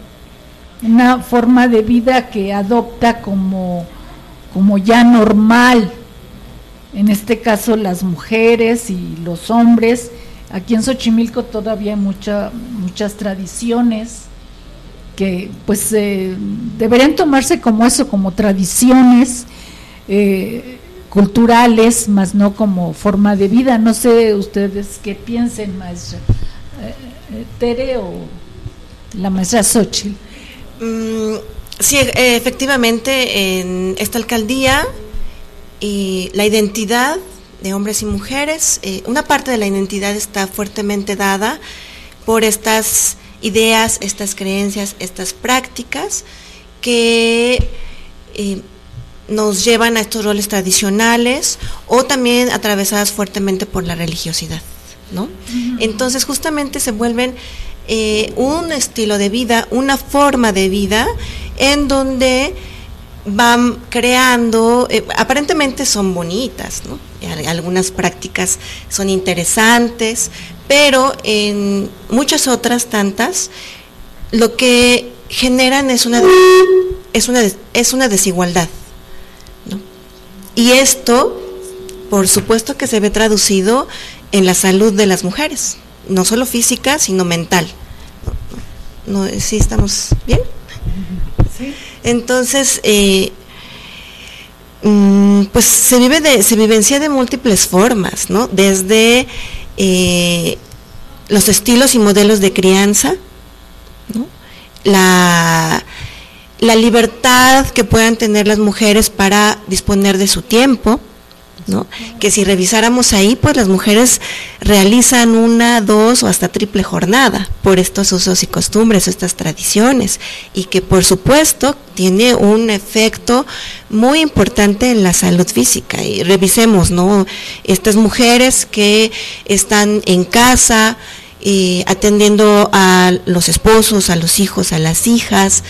que adopta como ya normal, en este caso las mujeres y los hombres. Aquí en Xochimilco todavía hay muchas tradiciones que pues deberían tomarse como eso, como tradiciones culturales, más no como forma de vida. No sé ustedes qué piensen, maestra Tere o la maestra Xochitl. Sí, efectivamente, en esta alcaldía la identidad de hombres y mujeres, una parte de la identidad está fuertemente dada por estas ideas, estas creencias, estas prácticas que nos llevan a estos roles tradicionales, o también atravesadas fuertemente por la religiosidad, ¿no? Uh-huh. Entonces justamente se vuelven un estilo de vida, una forma de vida en donde van creando, aparentemente son bonitas, ¿no? Algunas prácticas son interesantes, pero en muchas otras tantas lo que generan es una desigualdad, ¿no? Y esto, por supuesto que se ve traducido en la salud de las mujeres, no solo física, sino mental. ¿No? ¿Sí estamos bien? Sí. Entonces, pues se vivencia de múltiples formas, ¿no? Desde los estilos y modelos de crianza, ¿no? La libertad que puedan tener las mujeres para disponer de su tiempo, ¿no? Que si revisáramos ahí, pues las mujeres realizan 1, 2 o hasta triple jornada por estos usos y costumbres, estas tradiciones, y que por supuesto tiene un efecto muy importante en la salud física. Y revisemos, ¿no? Estas mujeres que están en casa, atendiendo a los esposos, a los hijos, a las hijas,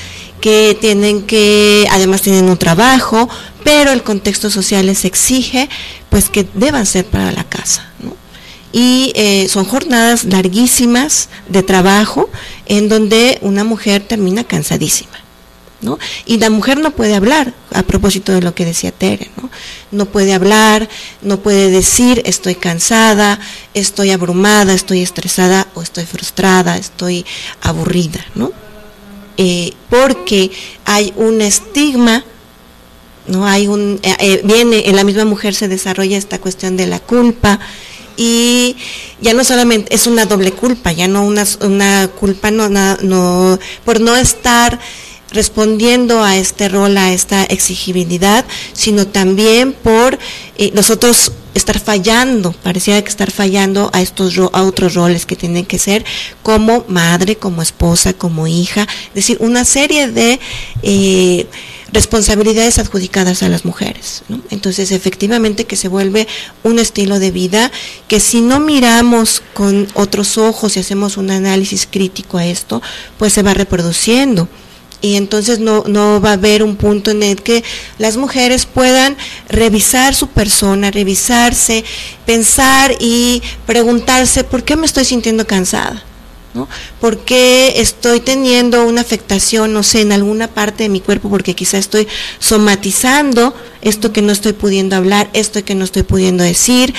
que además tienen un trabajo, pero el contexto social les exige pues que deban ser para la casa, ¿no? Y son jornadas larguísimas de trabajo en donde una mujer termina cansadísima, ¿no? Y la mujer no puede hablar, a propósito de lo que decía Tere, ¿no? No puede hablar, no puede decir estoy cansada, estoy abrumada, estoy estresada o estoy frustrada, estoy aburrida, ¿no? Porque hay un estigma, ¿no? Viene en la misma mujer, se desarrolla esta cuestión de la culpa, y ya no solamente es una doble culpa, ya no una culpa no por no estar respondiendo a este rol, a esta exigibilidad, sino también por nosotros estar fallando, pareciera que estar fallando a otros roles que tienen que ser como madre, como esposa, como hija, es decir, una serie de responsabilidades adjudicadas a las mujeres, ¿no? Entonces, efectivamente que se vuelve un estilo de vida que si no miramos con otros ojos y hacemos un análisis crítico a esto, pues se va reproduciendo. Y entonces no va a haber un punto en el que las mujeres puedan revisar su persona, revisarse, pensar y preguntarse ¿por qué me estoy sintiendo cansada? ¿No? ¿Por qué estoy teniendo una afectación, no sé, en alguna parte de mi cuerpo? Porque quizá estoy somatizando esto que no estoy pudiendo hablar, esto que no estoy pudiendo decir,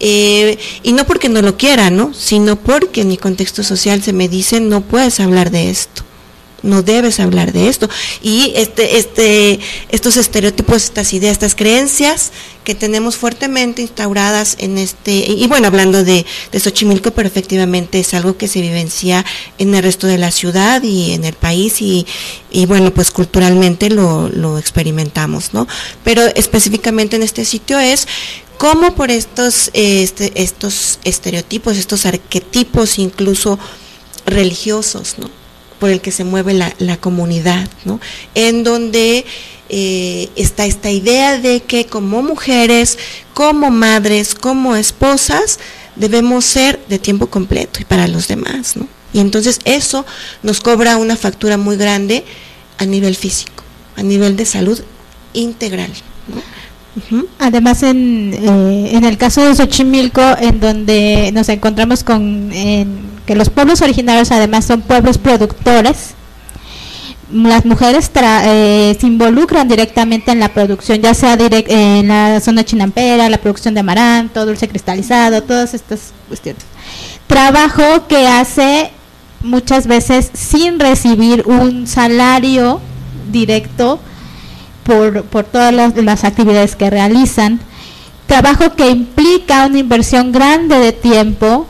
y no porque no lo quiera, ¿no? Sino porque en mi contexto social se me dice no puedes hablar de esto. No debes hablar de esto. Y estos estereotipos, estas ideas, estas creencias que tenemos fuertemente instauradas en y bueno, hablando de Xochimilco, pero efectivamente es algo que se vivencia en el resto de la ciudad y en el país y bueno, pues culturalmente lo experimentamos, ¿no? Pero específicamente en este sitio es cómo por estos estereotipos, estos arquetipos incluso religiosos, ¿no? Por el que se mueve la comunidad, ¿no? En donde está esta idea de que como mujeres, como madres, como esposas, debemos ser de tiempo completo y para los demás, ¿no? Y entonces eso nos cobra una factura muy grande a nivel físico, a nivel de salud integral, ¿no? Uh-huh. Además, en el caso de Xochimilco, en donde nos encontramos con que los pueblos originarios además son pueblos productores, las mujeres se involucran directamente en la producción, ya sea en la zona chinampera, la producción de amaranto, dulce cristalizado, todas estas cuestiones. Trabajo que hace muchas veces sin recibir un salario directo por todas las actividades que realizan, trabajo que implica una inversión grande de tiempo,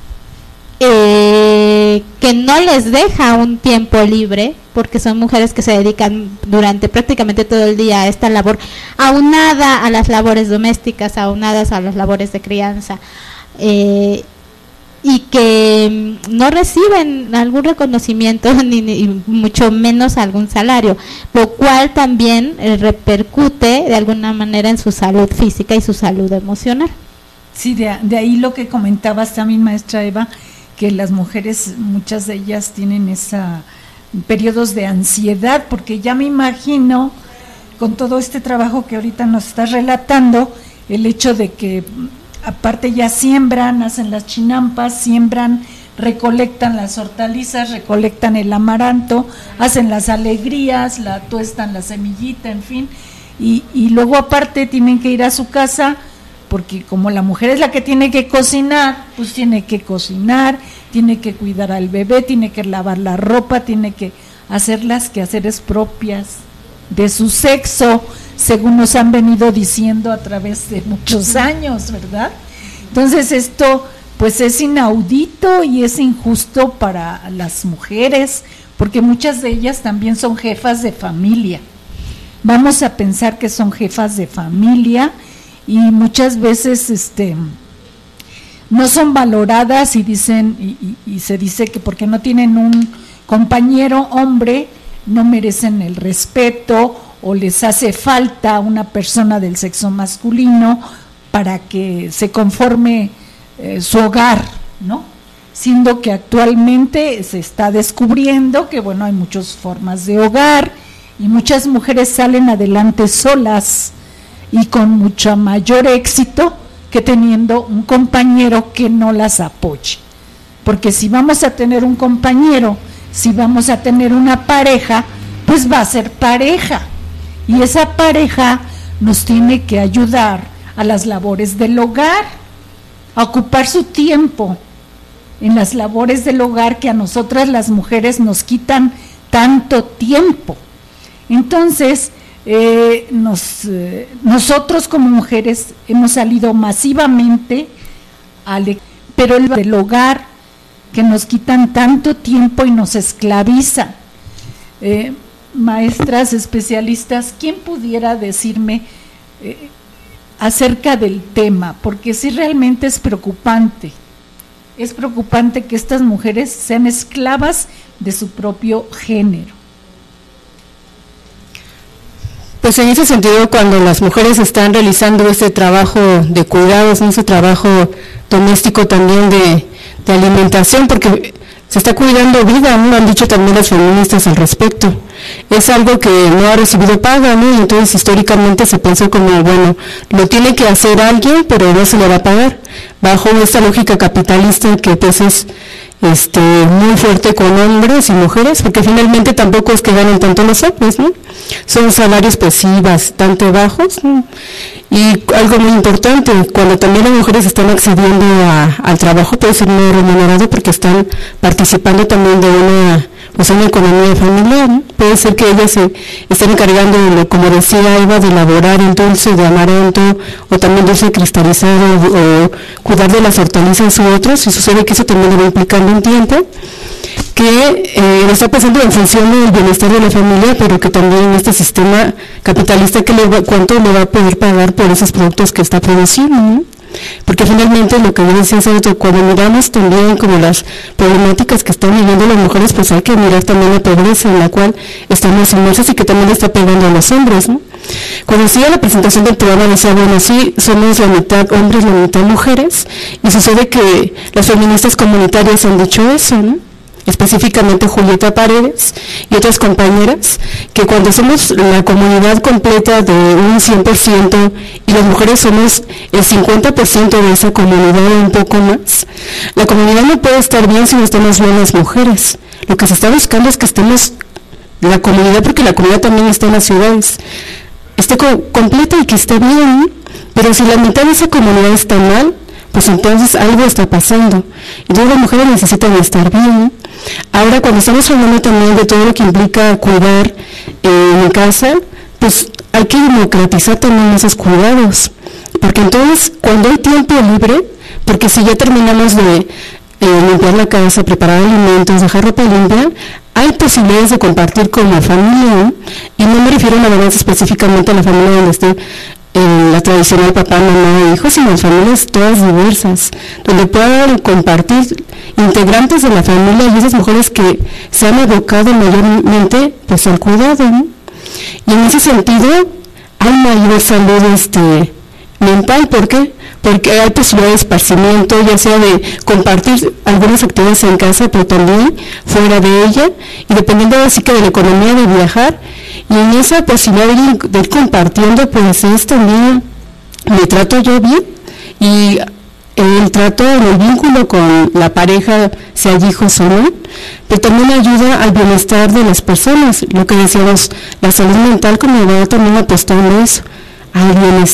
que no les deja un tiempo libre, porque son mujeres que se dedican durante prácticamente todo el día a esta labor, aunada a las labores domésticas, aunadas a las labores de crianza, y que no reciben algún reconocimiento ni mucho menos algún salario, lo cual también repercute de alguna manera en su salud física y su salud emocional. Sí, de ahí lo que comentabas también, maestra Eva, que las mujeres, muchas de ellas tienen periodos de ansiedad, porque ya me imagino con todo este trabajo que ahorita nos estás relatando, el hecho de que aparte ya siembran, hacen las chinampas, siembran, recolectan las hortalizas, recolectan el amaranto, hacen las alegrías, tuestan la semillita, en fin, y luego aparte tienen que ir a su casa, porque como la mujer es la que tiene que cocinar, pues tiene que cocinar, tiene que cuidar al bebé, tiene que lavar la ropa, tiene que hacer las quehaceres propias de su sexo, según nos han venido diciendo a través de muchos años, ¿verdad? Entonces esto pues es inaudito y es injusto para las mujeres, porque muchas de ellas también son jefas de familia. Vamos a pensar que son jefas de familia y muchas veces no son valoradas y dicen y se dice que porque no tienen un compañero hombre no merecen el respeto o les hace falta una persona del sexo masculino para que se conforme su hogar, ¿no? Siendo que actualmente se está descubriendo que bueno, hay muchas formas de hogar y muchas mujeres salen adelante solas y con mucho mayor éxito que teniendo un compañero que no las apoye. Porque si vamos a tener un compañero, si vamos a tener una pareja, pues va a ser pareja. Y esa pareja nos tiene que ayudar a las labores del hogar, a ocupar su tiempo en las labores del hogar que a nosotras las mujeres nos quitan tanto tiempo. Entonces, nosotros como mujeres hemos salido masivamente pero el del hogar que nos quitan tanto tiempo y nos esclavizan. Maestras, especialistas, ¿quién pudiera decirme acerca del tema? Porque sí realmente es preocupante que estas mujeres sean esclavas de su propio género. Pues en ese sentido, cuando las mujeres están realizando este trabajo de cuidados, ese trabajo doméstico también de alimentación, porque se está cuidando vida, ¿no? Han dicho también las feministas al respecto. Es algo que no ha recibido paga, ¿no? Entonces históricamente se pensó como, bueno, lo tiene que hacer alguien, pero no se le va a pagar, bajo esta lógica capitalista que pues es muy fuerte con hombres y mujeres, porque finalmente tampoco es que ganen tanto los hombres, ¿no? Son salarios pues sí bastante bajos, ¿no? Y algo muy importante, cuando también las mujeres están accediendo al trabajo, puede ser no remunerado porque están participando también de una economía familiar, ¿no? Puede ser que ellas se estén encargando, como decía Eva, de elaborar el dulce de amaranto o también dulce cristalizado o cuidar de las hortalizas u otros, y sucede que eso también le va implicando un tiempo que está pensando en función del bienestar de la familia, pero que también este sistema capitalista cuánto le va a poder pagar por esos productos que está produciendo, ¿no? Porque finalmente lo que yo decía es que cuando miramos también como las problemáticas que están viviendo las mujeres, pues hay que mirar también la pobreza en la cual estamos inmersas y que también está pegando a los hombres, ¿no? Cuando hacía la presentación del programa decía, bueno, sí, somos la mitad hombres, la mitad mujeres, y sucede que las feministas comunitarias han dicho eso, ¿no? Específicamente Julieta Paredes y otras compañeras, que cuando somos la comunidad completa de un 100% y las mujeres somos el 50% de esa comunidad o un poco más, la comunidad no puede estar bien si no estamos bien las mujeres. Lo que se está buscando es que estemos la comunidad, porque la comunidad también está en las ciudades, esté completa y que esté bien, pero si la mitad de esa comunidad está mal, pues entonces algo está pasando. Entonces las mujeres necesitan estar bien. Ahora, cuando estamos hablando también de todo lo que implica cuidar en casa, pues hay que democratizar también esos cuidados. Porque entonces, cuando hay tiempo libre, porque si ya terminamos de limpiar la casa, preparar alimentos, dejar ropa limpia, hay posibilidades de compartir como familia, ¿no? Y no me refiero nada más específicamente a la familia donde esté la tradicional papá, mamá e hijos, sino en familias todas diversas, donde puedan compartir integrantes de la familia y esas mujeres que se han evocado mayormente pues al cuidado, ¿no? Y en ese sentido hay mayor salud mental. ¿Por qué? Porque hay posibilidad de esparcimiento, ya sea de compartir algunas actividades en casa, pero también fuera de ella, y dependiendo así que de la economía de viajar, y en esa posibilidad de ir compartiendo, pues es también, me trato yo bien, y el trato en el vínculo con la pareja, sea hijos o no, pero también ayuda al bienestar de las personas, lo que decíamos, la salud mental, como va también apostando eso, al bienestar.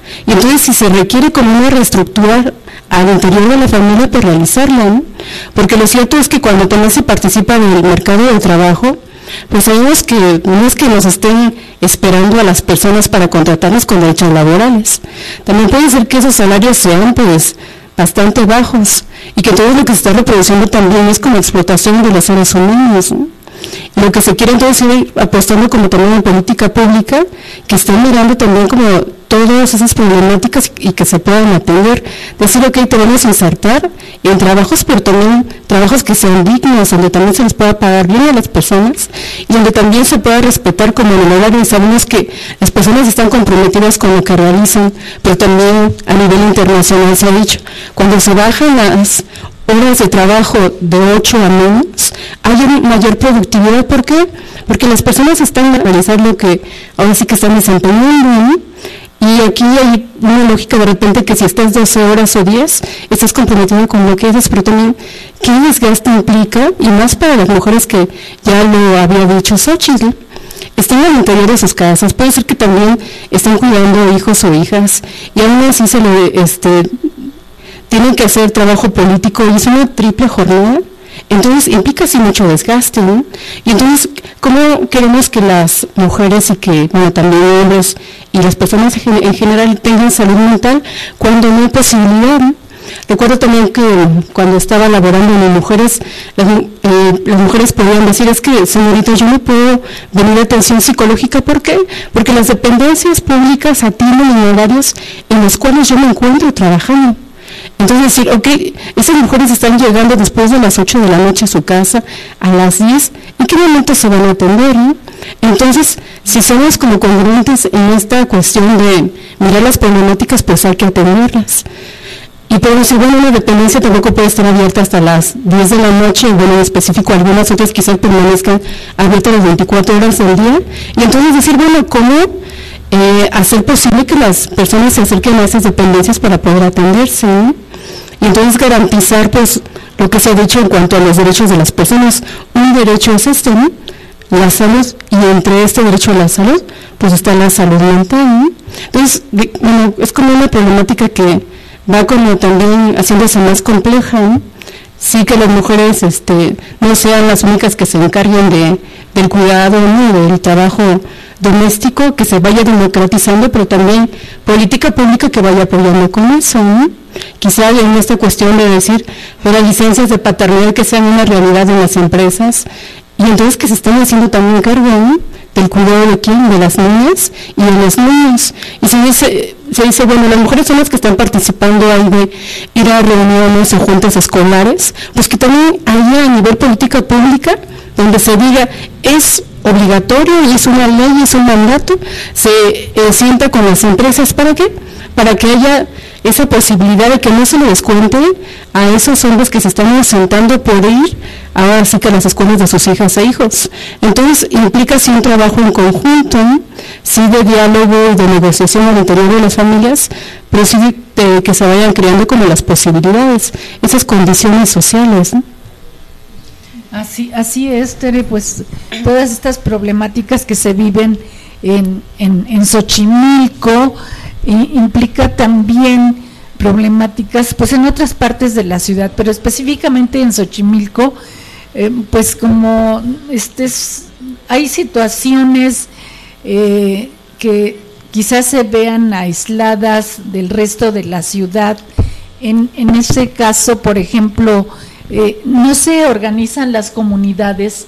Y entonces si se requiere como una reestructura al interior de la familia, pues realizarla, ¿no? Porque lo cierto es que cuando también se participa del mercado de trabajo, pues sabemos que no es que nos estén esperando a las personas para contratarnos con derechos laborales. También puede ser que esos salarios sean pues bastante bajos y que todo lo que se está reproduciendo también es como explotación de los seres humanos, ¿no? Y lo que se quiere entonces ir apostando como también en política pública, que estén mirando también como todas esas problemáticas y que se puedan atender, decir, ok, te vamos a insertar en trabajos, pero también trabajos que sean dignos, donde también se les pueda pagar bien a las personas y donde también se pueda respetar como en el horario. Y sabemos que las personas están comprometidas con lo que realizan, pero también a nivel internacional se ha dicho, cuando se bajan las horas de trabajo de 8 a menos, hay una mayor productividad. ¿Por qué? Porque las personas están a realizar lo que ahora sí que están desempeñando, ¿no? Y aquí hay una lógica de repente que si estás 12 horas o 10, estás comprometido con lo que haces, pero también qué desgaste implica, y más para las mujeres que ya lo había dicho Xochitl, están al interior de sus casas, puede ser que también estén cuidando hijos o hijas, y aún así se le tienen que hacer trabajo político, y es una triple jornada. Entonces implica así mucho desgaste, ¿no? Y entonces, ¿cómo queremos que las mujeres y que, bueno, también hombres y las personas en general tengan salud mental cuando no hay posibilidad, ¿no? Recuerdo también que cuando estaba laborando en mujeres, las mujeres podían decir, es que señorita, yo no puedo venir a atención psicológica. ¿Por qué? Porque las dependencias públicas atienden en horarios en los cuales yo me encuentro trabajando. Entonces decir, ok, esas mujeres están llegando después de las 8 de la noche a su casa, a las 10, ¿en qué momento se van a atender, no? Entonces, si somos como congruentes en esta cuestión de mirar las problemáticas, pues hay que atenderlas. Y podemos decir, bueno, una dependencia tampoco puede estar abierta hasta las 10 de la noche, bueno, en específico algunas otras quizás permanezcan abiertas las 24 horas del día, y entonces decir, bueno, ¿cómo hacer posible que las personas se acerquen a esas dependencias para poder atenderse, ¿no? Y entonces garantizar pues lo que se ha dicho en cuanto a los derechos de las personas. Un derecho es este, ¿no? La salud, y entre este derecho a la salud pues está la salud mental, ¿no? Entonces, bueno, es como una problemática que va como también haciéndose más compleja, ¿no? Sí, que las mujeres no sean las únicas que se encarguen del cuidado, ¿no? Del trabajo doméstico, que se vaya democratizando, pero también política pública que vaya apoyando con eso, ¿no? Quizá en esta cuestión de decir, las licencias de paternidad que sean una realidad en las empresas, y entonces que se estén haciendo también cargo, ¿no? Del cuidado de quién, de las niñas y de los niños. Y se dice, bueno, las mujeres son las que están participando ahí de ir a reuniones o juntas escolares, pues que también haya a nivel política pública, donde se diga, es obligatorio y es una ley, es un mandato, se sienta con las empresas. ¿Para qué? Para que haya esa posibilidad de que no se le descuente a esos hombres que se están ausentando por ir ahora sí que a las escuelas de sus hijas e hijos. Entonces implica sí un trabajo en conjunto, ¿no? Sí de diálogo y de negociación al interior de las familias, pero sí de que se vayan creando como las posibilidades, esas condiciones sociales, ¿no? Así es, Tere, pues todas estas problemáticas que se viven en Xochimilco implica también problemáticas pues en otras partes de la ciudad, pero específicamente en Xochimilco, pues como hay situaciones que quizás se vean aisladas del resto de la ciudad. En ese caso, por ejemplo, no se organizan las comunidades,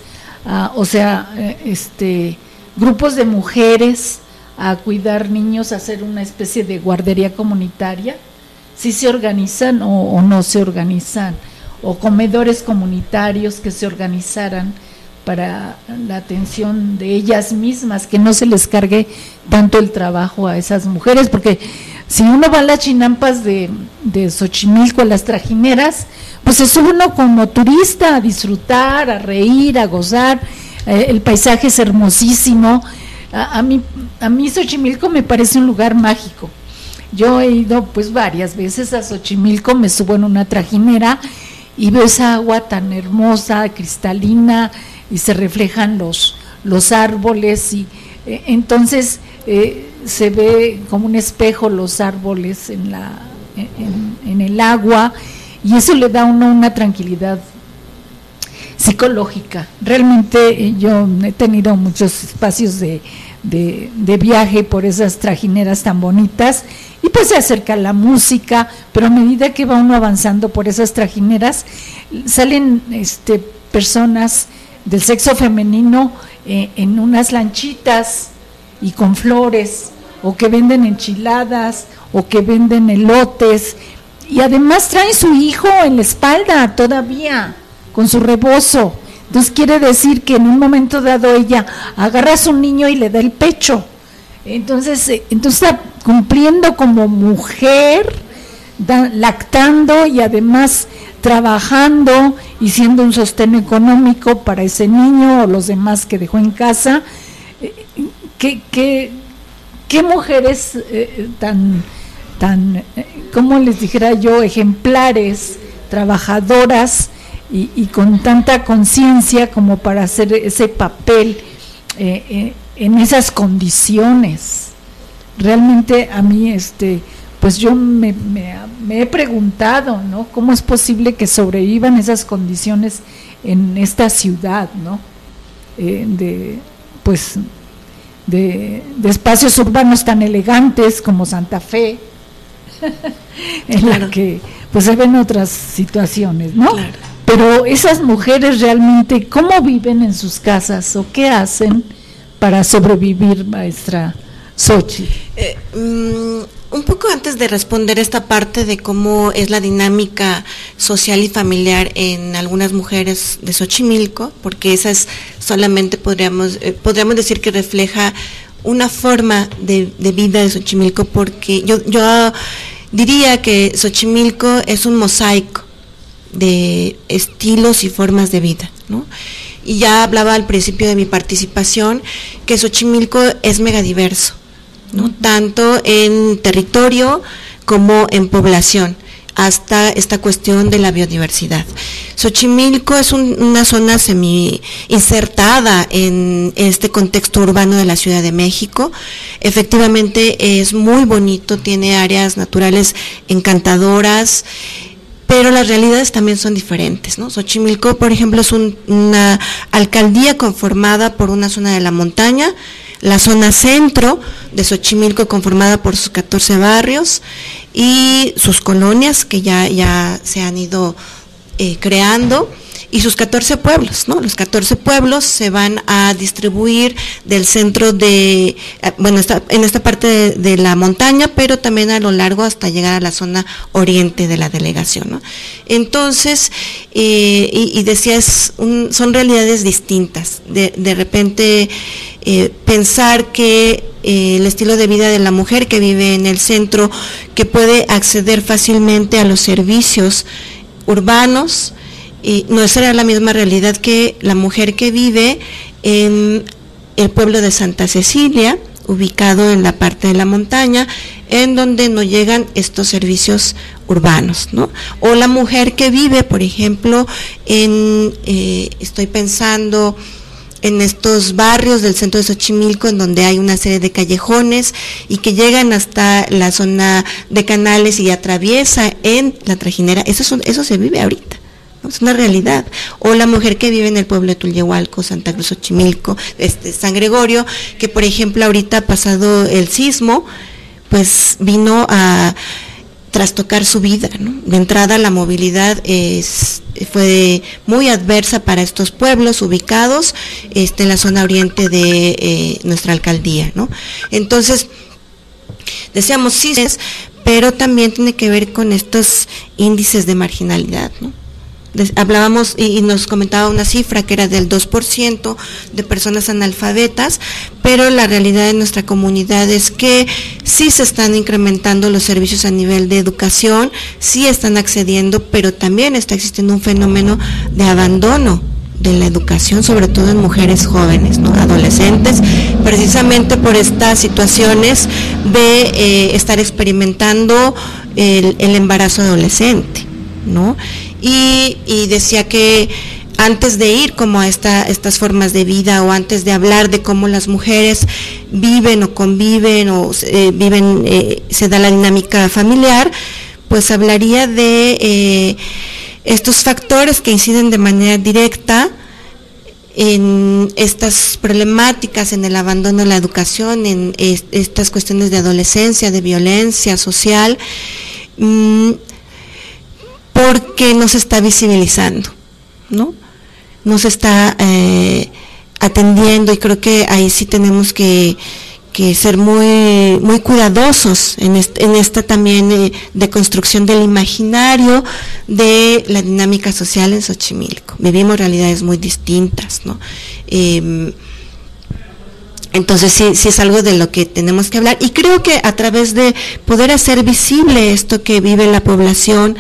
grupos de mujeres a cuidar niños, a hacer una especie de guardería comunitaria. ¿Sí se organizan o no se organizan? O comedores comunitarios que se organizaran para la atención de ellas mismas, que no se les cargue tanto el trabajo a esas mujeres, porque si uno va a las chinampas de Xochimilco, a las trajineras, pues se sube uno como turista a disfrutar, a reír, a gozar, el paisaje es hermosísimo. A mí Xochimilco me parece un lugar mágico. Yo he ido pues varias veces a Xochimilco, me subo en una trajinera y veo esa agua tan hermosa, cristalina, y se reflejan los árboles, y entonces se ve como un espejo los árboles en el agua, y eso le da a uno una tranquilidad psicológica. Realmente yo he tenido muchos espacios de viaje por esas trajineras tan bonitas, y pues se acerca la música, pero a medida que va uno avanzando por esas trajineras, salen personas del sexo femenino en unas lanchitas y con flores, o que venden enchiladas, o que venden elotes, y además traen su hijo en la espalda todavía, con su rebozo. Entonces quiere decir que en un momento dado ella agarra a su niño y le da el pecho. Entonces está cumpliendo como mujer, lactando y además trabajando y siendo un sostén económico para ese niño o los demás que dejó en casa. ¿Qué mujeres tan, como les dijera yo, ejemplares, trabajadoras y con tanta conciencia como para hacer ese papel en esas condiciones? Realmente a mí, pues yo me he preguntado, ¿no? ¿Cómo es posible que sobrevivan esas condiciones en esta ciudad, ¿no? De espacios urbanos tan elegantes como Santa Fe, en la que pues se ven otras situaciones, ¿no? Claro. Pero esas mujeres realmente, ¿cómo viven en sus casas o qué hacen para sobrevivir, maestra Xochitl? Un poco antes de responder esta parte de cómo es la dinámica social y familiar en algunas mujeres de Xochimilco, porque esa es solamente podríamos decir que refleja una forma de vida de Xochimilco, porque yo diría que Xochimilco es un mosaico de estilos y formas de vida, ¿no? Y ya hablaba al principio de mi participación que Xochimilco es megadiverso, ¿no? Tanto en territorio como en población, hasta esta cuestión de la biodiversidad. Xochimilco es una zona semi-insertada en este contexto urbano de la Ciudad de México. Efectivamente es muy bonito, tiene áreas naturales encantadoras, pero las realidades también son diferentes, ¿no? Xochimilco, por ejemplo, es una alcaldía conformada por una zona de la montaña, la zona centro de Xochimilco conformada por sus 14 barrios y sus colonias que ya se han ido creando, y sus 14 pueblos, ¿no? Los 14 pueblos se van a distribuir del centro en esta parte de la montaña, pero también a lo largo hasta llegar a la zona oriente de la delegación, ¿no? Entonces, y decía, son realidades distintas. De repente, pensar que el estilo de vida de la mujer que vive en el centro, que puede acceder fácilmente a los servicios urbanos, y no será la misma realidad que la mujer que vive en el pueblo de Santa Cecilia, ubicado en la parte de la montaña, en donde no llegan estos servicios urbanos, ¿no? O la mujer que vive, por ejemplo, estoy pensando en estos barrios del centro de Xochimilco, en donde hay una serie de callejones y que llegan hasta la zona de canales y atraviesa en la trajinera. Eso se vive ahorita, ¿no? Es una realidad. O la mujer que vive en el pueblo de Tulyehualco, Santa Cruz, Xochimilco, San Gregorio, que por ejemplo ahorita pasado el sismo, pues vino a trastocar su vida, ¿no? De entrada la movilidad fue muy adversa para estos pueblos ubicados en la zona oriente de nuestra alcaldía, ¿no? Entonces, decíamos sí, pero también tiene que ver con estos índices de marginalidad, ¿no? Hablábamos y nos comentaba una cifra que era del 2% de personas analfabetas, pero la realidad de nuestra comunidad es que sí se están incrementando los servicios a nivel de educación, sí están accediendo, pero también está existiendo un fenómeno de abandono de la educación, sobre todo en mujeres jóvenes, ¿no? Adolescentes, precisamente por estas situaciones de estar experimentando el embarazo adolescente, ¿no? Y decía que antes de ir como a estas formas de vida, o antes de hablar de cómo las mujeres viven o conviven o se da la dinámica familiar, pues hablaría de estos factores que inciden de manera directa en estas problemáticas, en el abandono de la educación, en estas cuestiones de adolescencia, de violencia social, porque nos está visibilizando, ¿no? Nos está atendiendo, y creo que ahí sí tenemos que ser muy muy cuidadosos en esta también de construcción del imaginario de la dinámica social en Xochimilco. Vivimos realidades muy distintas, ¿no? Entonces sí es algo de lo que tenemos que hablar, y creo que a través de poder hacer visible esto que vive la población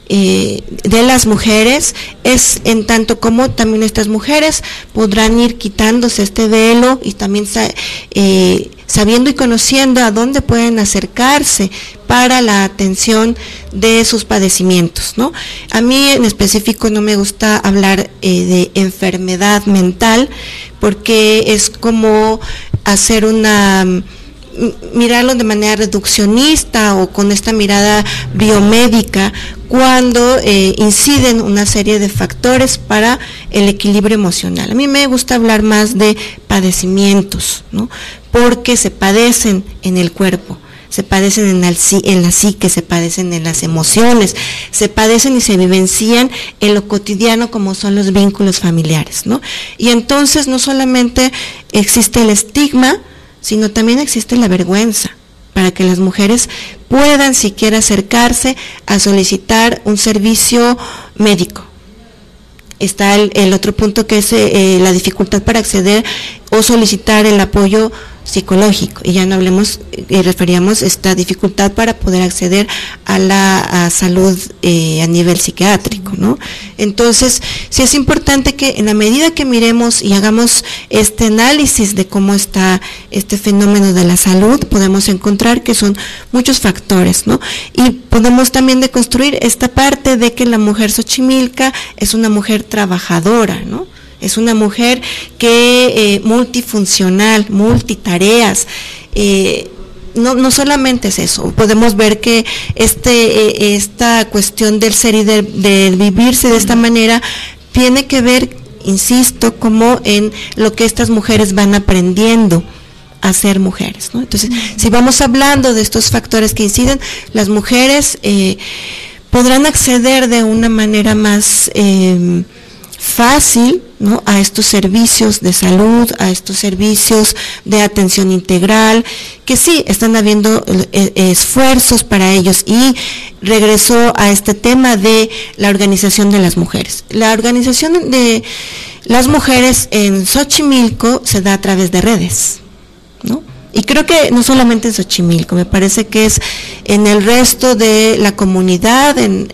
de las mujeres, es en tanto como también estas mujeres podrán ir quitándose este velo, y también sabiendo y conociendo a dónde pueden acercarse para la atención de sus padecimientos, ¿no? A mí en específico no me gusta hablar de enfermedad mental, porque es como hacer mirarlo de manera reduccionista o con esta mirada biomédica, cuando inciden una serie de factores para el equilibrio emocional. A mí me gusta hablar más de padecimientos, ¿no? Porque se padecen en el cuerpo, se padecen en la psique, se padecen en las emociones, se padecen y se vivencian en lo cotidiano, como son los vínculos familiares, ¿no? Y entonces no solamente existe el estigma, sino también existe la vergüenza, para que las mujeres puedan siquiera acercarse a solicitar un servicio médico. Está el otro punto, que es la dificultad para acceder o solicitar el apoyo psicológico, y ya no hablemos referíamos esta dificultad para poder acceder a la salud a nivel psiquiátrico, ¿no? Entonces sí es importante que en la medida que miremos y hagamos este análisis de cómo está este fenómeno de la salud, podemos encontrar que son muchos factores, ¿no? Y podemos también deconstruir esta parte de que la mujer xochimilca es una mujer trabajadora, ¿no? Es una mujer que multifuncional, multitareas, no solamente es eso. Podemos ver que esta cuestión del ser y del vivirse de esta manera tiene que ver, insisto, como en lo que estas mujeres van aprendiendo a ser mujeres, ¿no? Entonces, si vamos hablando de estos factores que inciden, las mujeres podrán acceder de una manera más fácil, ¿no?, a estos servicios de salud, a estos servicios de atención integral, que sí, están habiendo esfuerzos para ellos, y regreso a este tema de la organización de las mujeres. La organización de las mujeres en Xochimilco se da a través de redes, ¿no? Y creo que no solamente en Xochimilco, me parece que es en el resto de la comunidad, en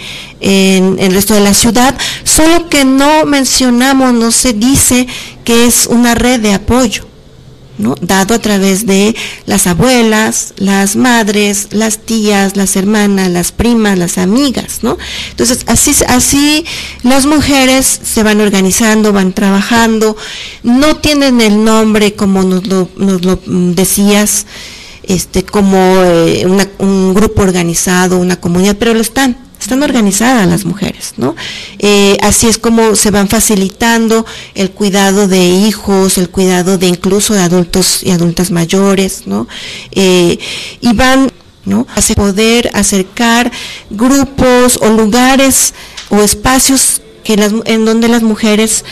el resto de la ciudad, solo que no mencionamos, no se dice que es una red de apoyo, ¿no?, dado a través de las abuelas, las madres, las tías, las hermanas, las primas, las amigas, ¿no? Entonces, así las mujeres se van organizando, van trabajando, no tienen el nombre como nos lo decías, como un grupo organizado, una comunidad, pero lo están organizadas las mujeres, ¿no? Así es como se van facilitando el cuidado de hijos, el cuidado de incluso de adultos y adultas mayores, ¿no? Y van, ¿no?, a poder acercar grupos o lugares o espacios en donde las mujeres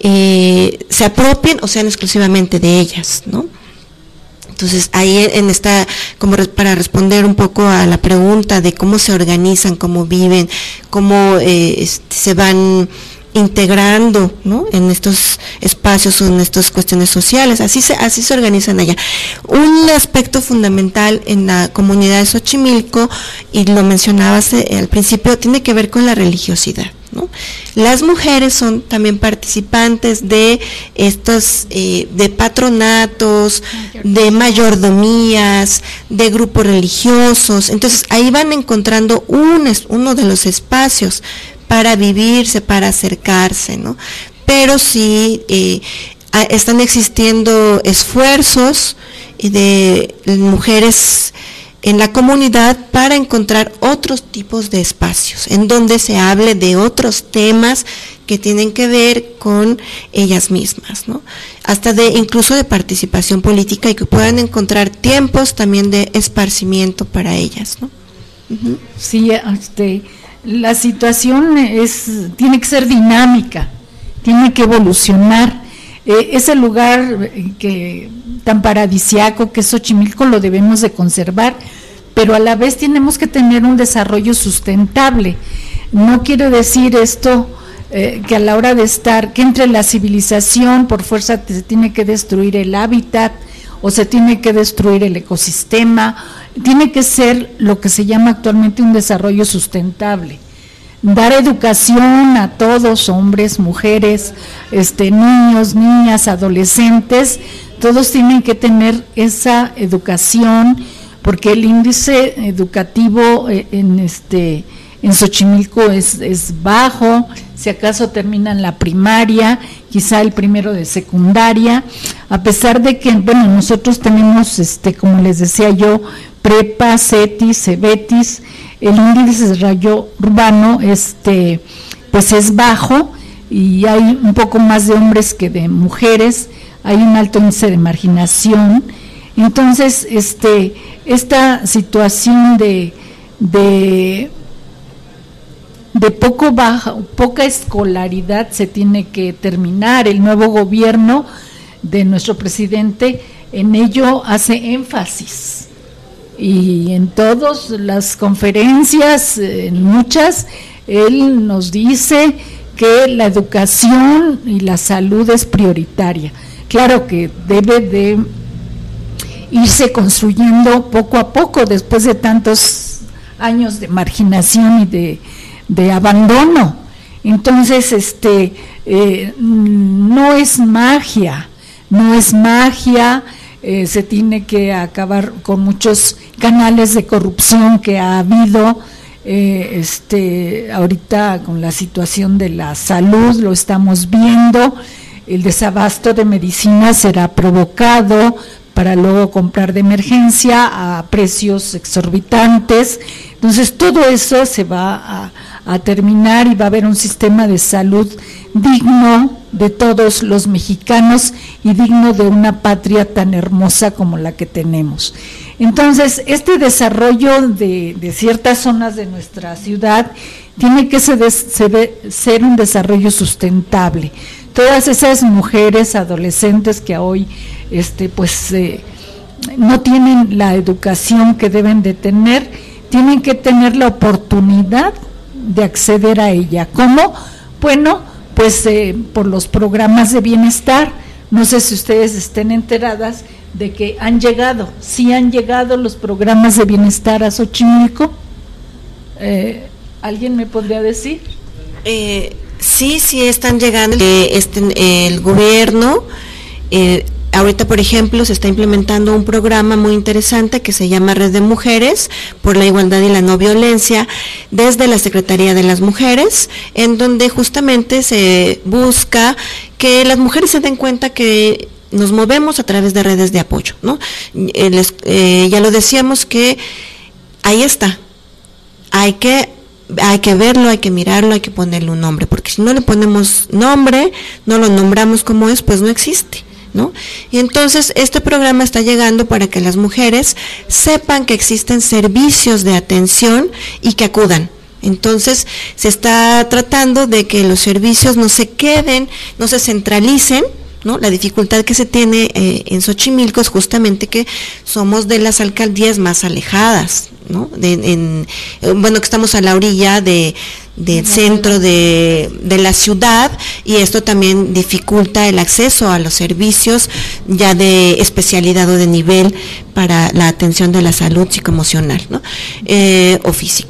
se apropien o sean exclusivamente de ellas, ¿no? Entonces, ahí como para responder un poco a la pregunta de cómo se organizan, cómo viven, cómo se van integrando, ¿no?, en estos espacios o en estas cuestiones sociales, así se organizan allá. Un aspecto fundamental en la comunidad de Xochimilco, y lo mencionabas al principio, tiene que ver con la religiosidad, ¿no? Las mujeres son también participantes de estos, de patronatos, de mayordomías, de grupos religiosos. Entonces ahí van encontrando uno de los espacios para vivirse, para acercarse, ¿no? Pero sí están existiendo esfuerzos de mujeres en la comunidad para encontrar otros tipos de espacios en donde se hable de otros temas que tienen que ver con ellas mismas, ¿no? Hasta incluso de participación política, y que puedan encontrar tiempos también de esparcimiento para ellas, ¿no? Uh-huh. Sí, la situación tiene que ser dinámica, tiene que evolucionar. Ese lugar tan paradisiaco que es Xochimilco lo debemos de conservar, pero a la vez tenemos que tener un desarrollo sustentable. No quiero decir esto que a la hora de estar, que entre la civilización por fuerza se tiene que destruir el hábitat o se tiene que destruir el ecosistema. Tiene que ser lo que se llama actualmente un desarrollo sustentable. Dar educación a todos, hombres, mujeres, niños, niñas, adolescentes, todos tienen que tener esa educación, porque el índice educativo en Xochimilco es bajo. Si acaso terminan la primaria, quizá el primero de secundaria, a pesar de que, bueno, nosotros tenemos, como les decía yo, prepa, CETIS, CEBETIS. El índice de desarrollo urbano pues es bajo, y hay un poco más de hombres que de mujeres, hay un alto índice de marginación. Entonces esta situación de poca escolaridad se tiene que terminar. El nuevo gobierno de nuestro presidente en ello hace énfasis, y en todas las conferencias, en muchas, él nos dice que la educación y la salud es prioritaria. Claro que debe de irse construyendo poco a poco después de tantos años de marginación y de abandono. Entonces, no es magia, se tiene que acabar con muchos canales de corrupción que ha habido. Ahorita con la situación de la salud lo estamos viendo, el desabasto de medicinas será provocado para luego comprar de emergencia a precios exorbitantes. Entonces todo eso se va a terminar, y va a haber un sistema de salud digno de todos los mexicanos y digno de una patria tan hermosa como la que tenemos. Entonces, este desarrollo de ciertas zonas de nuestra ciudad tiene que ser un desarrollo sustentable. Todas esas mujeres, adolescentes que hoy no tienen la educación que deben de tener, tienen que tener la oportunidad de acceder a ella. ¿Cómo? Bueno, pues por los programas de bienestar. No sé si ustedes estén enteradas de que han llegado los programas de bienestar a Xochimilco. ¿Alguien me podría decir? Sí están llegando. El gobierno, ahorita, por ejemplo, se está implementando un programa muy interesante que se llama Red de Mujeres por la Igualdad y la No Violencia, desde la Secretaría de las Mujeres, en donde justamente se busca que las mujeres se den cuenta que nos movemos a través de redes de apoyo, ¿no? Ya lo decíamos, que ahí está, hay que verlo, hay que mirarlo, hay que ponerle un nombre, porque si no le ponemos nombre, no lo nombramos como es, pues no existe, ¿no? Y entonces este programa está llegando para que las mujeres sepan que existen servicios de atención y que acudan. Entonces se está tratando de que los servicios no se queden, no se centralicen, ¿no? La dificultad que se tiene en Xochimilco es justamente que somos de las alcaldías más alejadas, ¿no? Que estamos a la orilla del centro de la ciudad, y esto también dificulta el acceso a los servicios ya de especialidad o de nivel para la atención de la salud psicoemocional, ¿no? O física.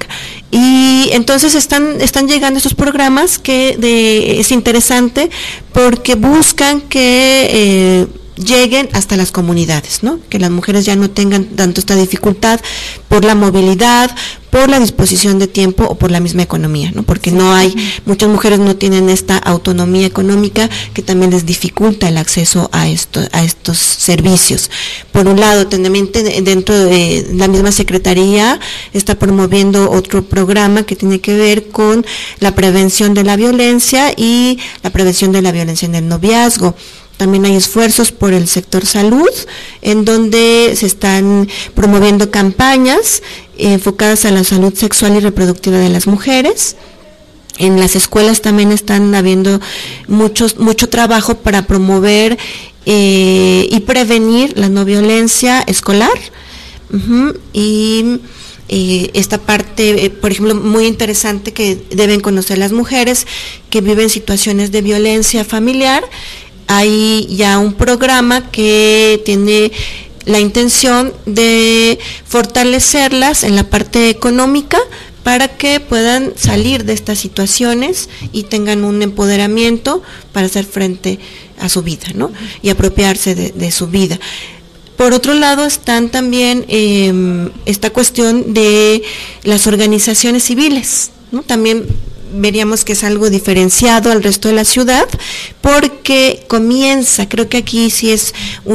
Y entonces están llegando estos programas que es interesante porque buscan que lleguen hasta las comunidades, ¿no? Que las mujeres ya no tengan tanto esta dificultad por la movilidad, por la disposición de tiempo o por la misma economía, ¿no? Porque muchas mujeres no tienen esta autonomía económica que también les dificulta el acceso a estos servicios. Por un lado, también dentro de la misma Secretaría está promoviendo otro programa que tiene que ver con la prevención de la violencia y la prevención de la violencia en el noviazgo. También hay esfuerzos por el sector salud, en donde se están promoviendo campañas enfocadas a la salud sexual y reproductiva de las mujeres. En las escuelas también están habiendo mucho trabajo para promover y prevenir la no violencia escolar. Y esta parte, por ejemplo, muy interesante que deben conocer las mujeres que viven situaciones de violencia familiar. Hay ya un programa que tiene la intención de fortalecerlas en la parte económica para que puedan salir de estas situaciones y tengan un empoderamiento para hacer frente a su vida, ¿no? Y apropiarse de su vida. Por otro lado están también esta cuestión de las organizaciones civiles, ¿no? También veríamos que es algo diferenciado al resto de la ciudad, porque creo que aquí sí es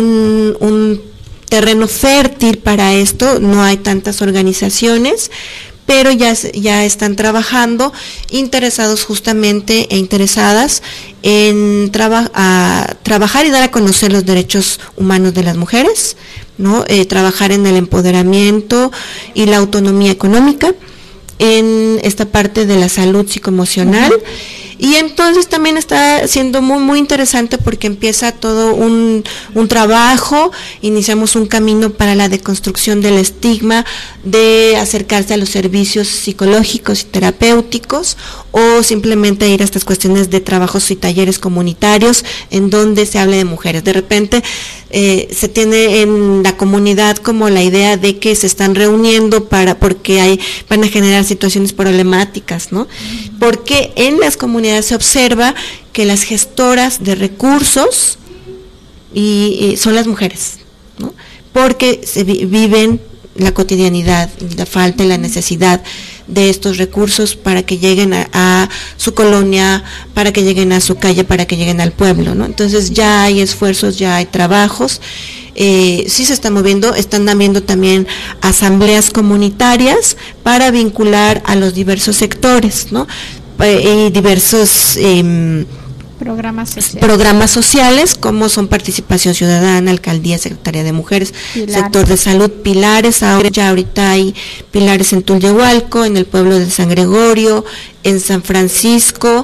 un terreno fértil para esto, no hay tantas organizaciones, pero ya están trabajando, interesados justamente e interesadas en trabajar y dar a conocer los derechos humanos de las mujeres, ¿no? Trabajar en el empoderamiento y la autonomía económica, en esta parte de la salud psicoemocional. Y entonces también está siendo muy muy interesante porque empieza todo un trabajo, iniciamos un camino para la deconstrucción del estigma de acercarse a los servicios psicológicos y terapéuticos, o simplemente ir a estas cuestiones de trabajos y talleres comunitarios en donde se hable de mujeres. De repente se tiene en la comunidad como la idea de que se están reuniendo porque van a generar situaciones problemáticas, ¿no? Porque en las comunidades se observa que las gestoras de recursos son las mujeres, ¿no? Porque viven la cotidianidad, la falta y la necesidad de estos recursos para que lleguen a su colonia, para que lleguen a su calle, para que lleguen al pueblo, ¿no? Entonces ya hay esfuerzos, ya hay trabajos, sí se están moviendo, están habiendo también asambleas comunitarias para vincular a los diversos sectores, ¿no? Y diversos programas sociales como son participación ciudadana, alcaldía, secretaría de mujeres, sector de salud, pilares. Ahorita hay pilares en Tulyehualco, en el pueblo de San Gregorio, en San Francisco,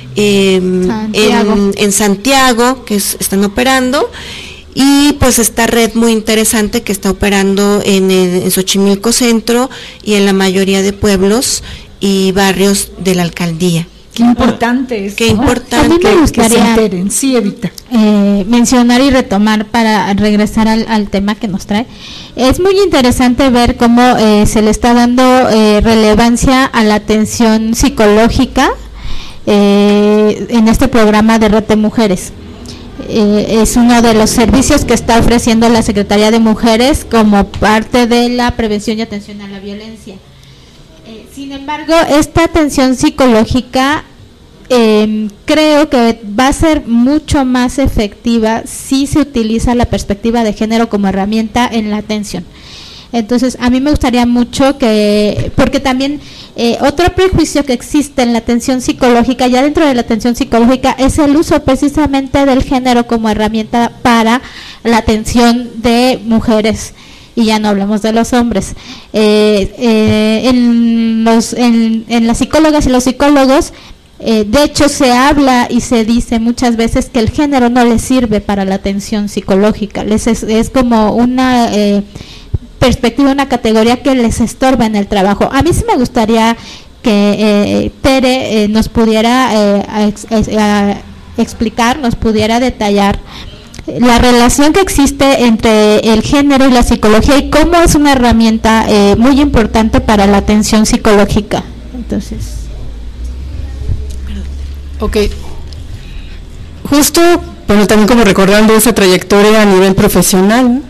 en Santiago, que están operando. Y pues esta red muy interesante que está operando en Xochimilco Centro y en la mayoría de pueblos y barrios de la alcaldía. Qué importante es. Qué importante. A mí me gustaría que se enteren. Sí, Evita. Mencionar y retomar para regresar al tema que nos trae. Es muy interesante ver cómo se le está dando relevancia a la atención psicológica en este programa de Red de Mujeres. Es uno de los servicios que está ofreciendo la Secretaría de Mujeres como parte de la prevención y atención a la violencia. Sin embargo, esta atención psicológica creo que va a ser mucho más efectiva si se utiliza la perspectiva de género como herramienta en la atención. Entonces, a mí me gustaría mucho porque también otro prejuicio que existe en la atención psicológica, ya dentro de la atención psicológica, es el uso precisamente del género como herramienta para la atención de mujeres. Y ya no hablamos de los hombres. En las psicólogas y los psicólogos, de hecho se habla y se dice muchas veces que el género no les sirve para la atención psicológica. Es como una perspectiva, una categoría que les estorba en el trabajo. A mí sí me gustaría que Tere nos pudiera explicar, nos pudiera detallar la relación que existe entre el género y la psicología y cómo es una herramienta muy importante para la atención psicológica. Entonces, ok, justo, bueno, también como recordando esa trayectoria a nivel profesional,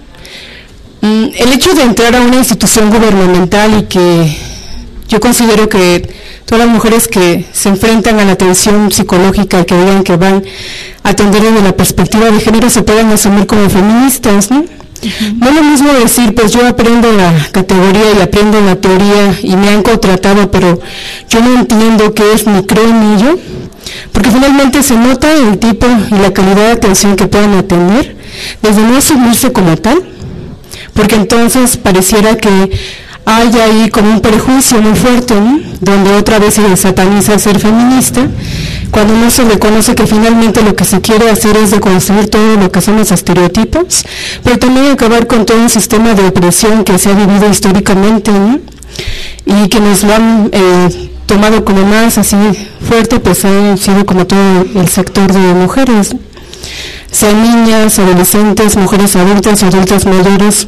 el hecho de entrar a una institución gubernamental y que yo considero que todas las mujeres que se enfrentan a la atención psicológica, que digan que van a atender desde la perspectiva de género, se puedan asumir como feministas, ¿no? No es lo mismo decir, pues yo aprendo la categoría y aprendo la teoría y me han contratado, pero yo no entiendo qué es ni creo en ello, porque finalmente se nota el tipo y la calidad de atención que puedan atender, desde no asumirse como tal, porque entonces pareciera que hay ahí como un prejuicio muy fuerte, ¿no? Donde otra vez se sataniza ser feminista, cuando no se reconoce que finalmente lo que se quiere hacer es deconstruir todo lo que son los estereotipos, pero también acabar con todo un sistema de opresión que se ha vivido históricamente, ¿no? Y que nos lo han tomado como más así fuerte, pues han sido como todo el sector de mujeres, ¿no? Sean niñas, adolescentes, mujeres adultas mayores.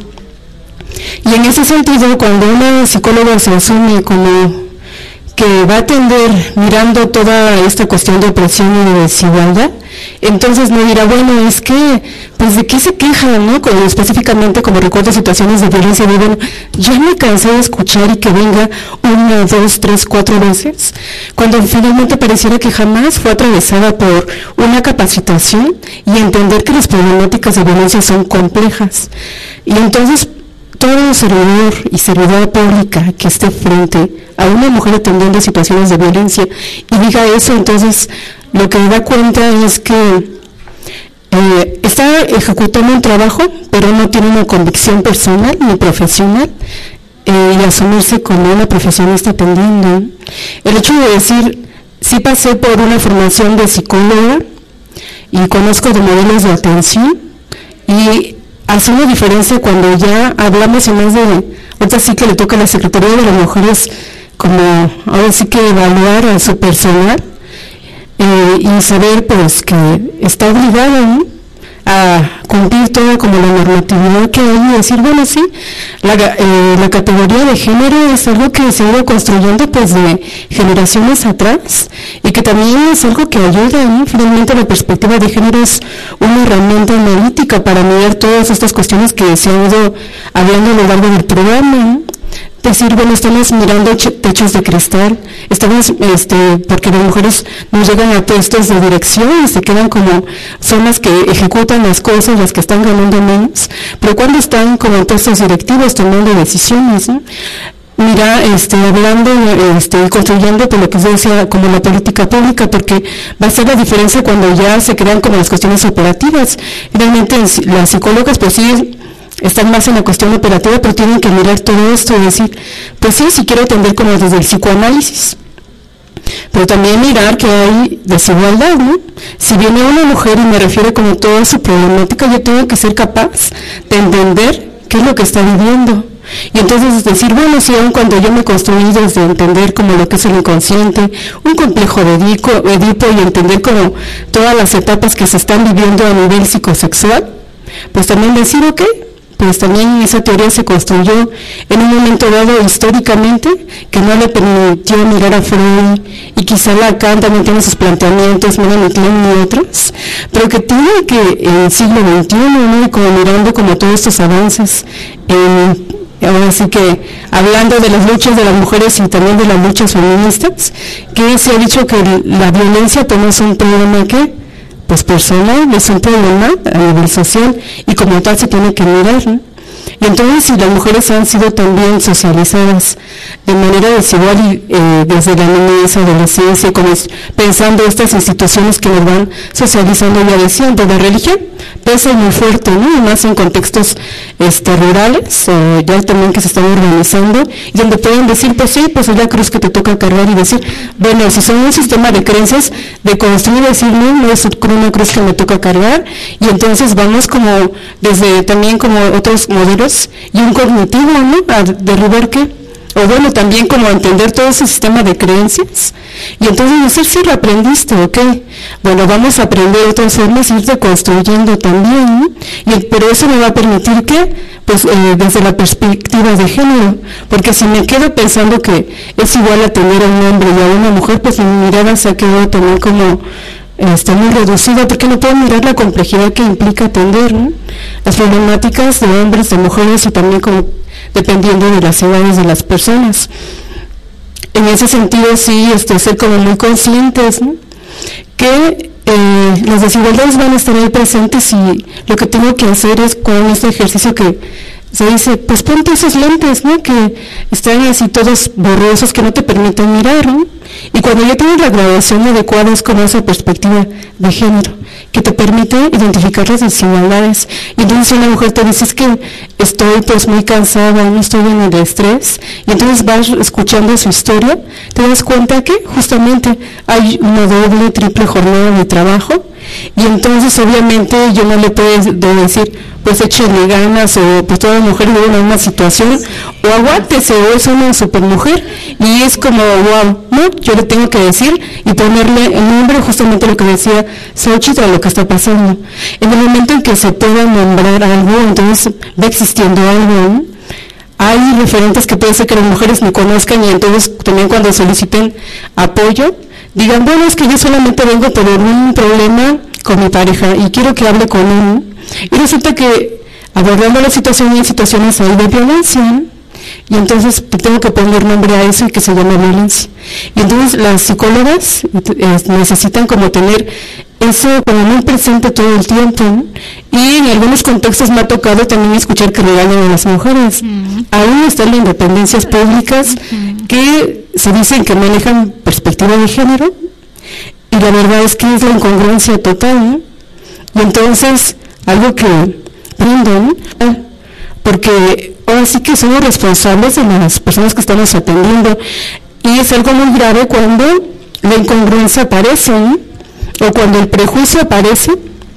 Y en ese sentido, cuando una psicóloga se asume como que va a atender mirando toda esta cuestión de opresión y de desigualdad, entonces no dirá, bueno, es que, pues de qué se quejan, ¿no? Como específicamente, como recuerdo situaciones de violencia, de bueno, ya me cansé de escuchar y que venga 1, 2, 3, 4 veces, cuando finalmente pareciera que jamás fue atravesada por una capacitación y entender que las problemáticas de violencia son complejas. Y entonces, todo servidor y servidora pública que esté frente a una mujer atendiendo situaciones de violencia y diga eso, entonces lo que me da cuenta es que está ejecutando un trabajo, pero no tiene una convicción personal ni profesional, y asumirse como una profesionista atendiendo. El hecho de decir, sí pasé por una formación de psicóloga y conozco de modelos de atención, y hace una diferencia cuando ya hablamos y más de, ahorita sí que le toca a la Secretaría de las Mujeres como ahora sí que evaluar a su personal y saber pues que está obligado, ¿no?, a cumplir toda como la normatividad que hay y decir, bueno, sí, la categoría de género es algo que se ha ido construyendo pues de generaciones atrás y que también es algo que ayuda, ¿no? Finalmente la perspectiva de género es una herramienta analítica para mirar todas estas cuestiones que se han ido hablando a lo largo del programa, ¿no? Decir, bueno, estamos mirando techos de cristal, estamos, porque las mujeres no llegan a puestos de dirección y se quedan como, son las que ejecutan las cosas, las que están ganando menos, pero cuando están como en puestos directivos tomando decisiones, ¿no? Mira, hablando, construyendo por lo que se decía como la política pública, porque va a ser la diferencia cuando ya se crean como las cuestiones operativas. Realmente las psicólogas, pues sí, están más en la cuestión operativa, pero tienen que mirar todo esto y decir, pues sí, si quiero atender como desde el psicoanálisis, pero también mirar que hay desigualdad, ¿no? Si viene una mujer y me refiere como toda su problemática, yo tengo que ser capaz de entender qué es lo que está viviendo. Y entonces decir, bueno, sí, aun cuando yo me construí desde entender como lo que es el inconsciente, un complejo de Edipo y entender como todas las etapas que se están viviendo a nivel psicosexual, pues también decir, ok, pues también esa teoría se construyó en un momento dado históricamente que no le permitió mirar a Freud y quizá Lacan también tiene sus planteamientos, Melanie Klein y otros, pero que tiene que en el siglo XXI, ¿no?, y como mirando como todos estos avances ahora sí que hablando de las luchas de las mujeres y también de las luchas feministas, que se ha dicho que la violencia pues no es un problema que pues personal, es un problema a nivel social y como tal se tiene que mirar, ¿no? Y entonces si las mujeres han sido también socializadas de manera desigual y desde la niñez, adolescencia, como pensando estas instituciones que nos van socializando, ya decían, de la religión, pesa muy fuerte, ¿no? Y más en contextos rurales, ya también que se están organizando, y donde pueden decir, pues sí, pues es la cruz que te toca cargar y decir, bueno, si son un sistema de creencias, de construir, decir, no es una cruz que me toca cargar, y entonces vamos como, desde también como otros modelos, y un cognitivo, ¿no?, a derribar que o bueno, también como entender todo ese sistema de creencias, y entonces decir, sí, lo aprendiste, ok, bueno, vamos a aprender otras formas y irte construyendo también, ¿no? Pero eso me va a permitir que, pues desde la perspectiva de género, porque si me quedo pensando que es igual a tener a un hombre y a una mujer, pues mi mirada se ha quedado también como muy reducida, porque no puedo mirar la complejidad que implica atender, ¿no? Las problemáticas de hombres, de mujeres y también como dependiendo de las edades de las personas. En ese sentido sí, ser como muy conscientes, ¿no? Que las desigualdades van a estar ahí presentes, y lo que tengo que hacer es con este ejercicio que se dice, pues ponte esos lentes, ¿no? Que están así todos borrosos, que no te permiten mirar, ¿no? Y cuando ya tienes la graduación adecuada es como esa perspectiva de género, que te permite identificar las desigualdades. Y entonces si una mujer te dice, es que estoy pues muy cansada, no estoy en el estrés, y entonces vas escuchando su historia, te das cuenta que justamente hay una doble, triple jornada de trabajo, y entonces obviamente yo no le puedo decir, pues échenle ganas, o pues toda mujer vive en una situación, o aguántese, o es una supermujer, y es como, wow, ¿no? Yo le tengo que decir y ponerle el nombre, justamente lo que decía Xochitl, a lo que está pasando. En el momento en que se pueda nombrar algo, entonces va existiendo algo, ¿no? Hay referentes que puede ser que las mujeres no conozcan, y entonces también cuando soliciten apoyo, digan, bueno, es que yo solamente vengo por un problema con mi pareja y quiero que hable con él. Y resulta que abordando la situación, hay situaciones ahí de violencia, ¿no? Y entonces tengo que poner nombre a eso, y que se llama violencia. Y entonces las psicólogas necesitan como tener eso como muy presente todo el tiempo, ¿no? Y en algunos contextos me ha tocado también escuchar que regalan a las mujeres. Aún están las independencias públicas que se dicen que manejan perspectiva de género, y la verdad es que es la incongruencia total, ¿no? Y entonces algo que prendo, ¿no? Porque ahora sí que somos responsables de las personas que estamos atendiendo, y es algo muy grave cuando la incongruencia aparece, ¿no? O cuando el prejuicio aparece,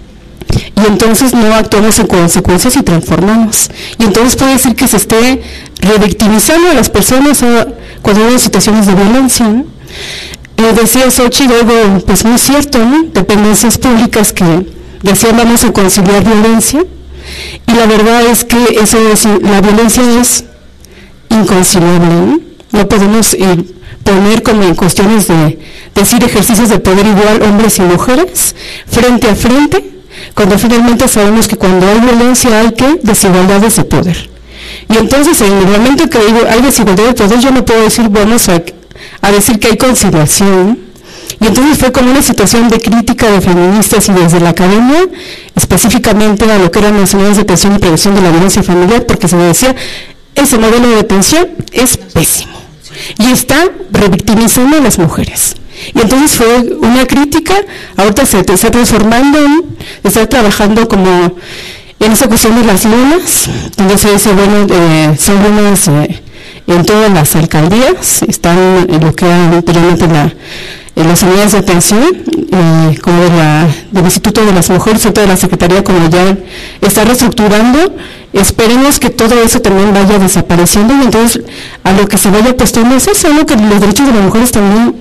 y entonces no actuamos en consecuencias y transformamos. Y entonces puede decir que se esté revictimizando a las personas cuando hay situaciones de violencia, ¿no? Decía Xochitl algo pues muy cierto, ¿no? Dependencias públicas que decían vamos a conciliar violencia, y la verdad es que la violencia es inconciliable, ¿no? No podemos poner como en cuestiones de decir ejercicios de poder igual hombres y mujeres frente a frente, cuando finalmente sabemos que cuando hay violencia hay que desigualdades de poder. Y entonces en el momento que digo hay desigualdad de poder, yo no puedo decir vamos a decir que hay conciliación, ¿no? Y entonces fue como una situación de crítica de feministas y desde la academia, específicamente a lo que eran las unidades de atención y prevención de la violencia familiar, porque se me decía, ese modelo de atención es pésimo y está revictimizando a las mujeres. Y entonces fue una crítica, ahorita se está transformando, está trabajando como en esa cuestión de las lunas, donde se dice, bueno, son lunas en todas las alcaldías, están en lo que era anteriormente en las unidades de atención, como del Instituto de las Mujeres, o toda la Secretaría, como ya está reestructurando. Esperemos que todo eso también vaya desapareciendo, y entonces a lo que se vaya apostando es eso, ¿no? Que los derechos de las mujeres también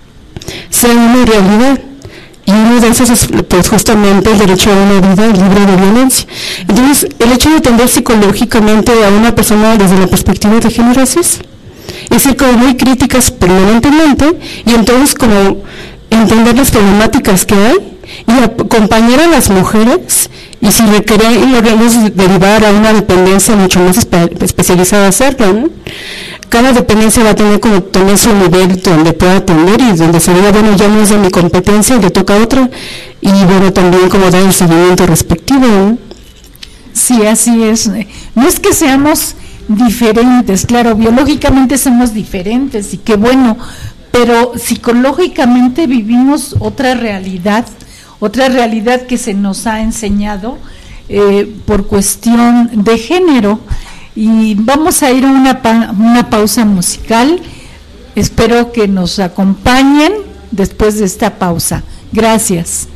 sean una realidad. Y uno de esos es pues justamente el derecho a una vida libre de violencia. Entonces, el hecho de atender psicológicamente a una persona desde la perspectiva de género es eso. Es decir, como muy críticas permanentemente, y entonces como entender las problemáticas que hay y acompañar a las mujeres, y si queremos derivar a una dependencia mucho más especializada, hacerlo, ¿no? Cada dependencia va a tener como también su nivel donde pueda atender, y donde se diga, bueno, ya no es de mi competencia, le toca a otra, y bueno, también como dar el seguimiento respectivo, ¿no? Sí, así es. No es que seamos diferentes, claro, biológicamente somos diferentes, y qué bueno, pero psicológicamente vivimos otra realidad que se nos ha enseñado por cuestión de género. Y vamos a ir a una pausa musical. Espero que nos acompañen después de esta pausa. Gracias.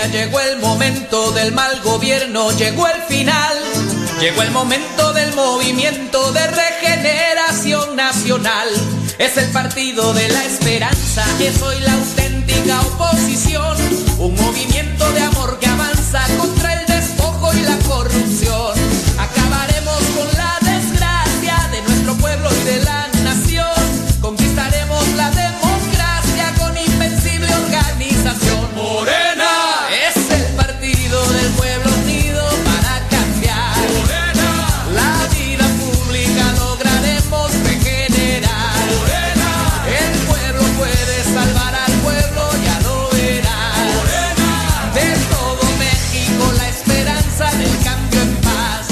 Ya llegó el momento del mal gobierno, llegó el final. Llegó el momento del movimiento de regeneración nacional. Es el partido de la esperanza, que soy la auténtica oposición. Un movimiento de amor que avanza contra el despojo y la corrupción. Acabaremos con la desgracia de nuestro pueblo y de la nación. Conquistaremos la democracia con invencible organización. Morena es el partido del pueblo unido para cambiar. Morena, la vida pública lograremos regenerar. Morena, el pueblo puede salvar al pueblo, ya lo verá. Morena, de todo México la esperanza del cambio en paz.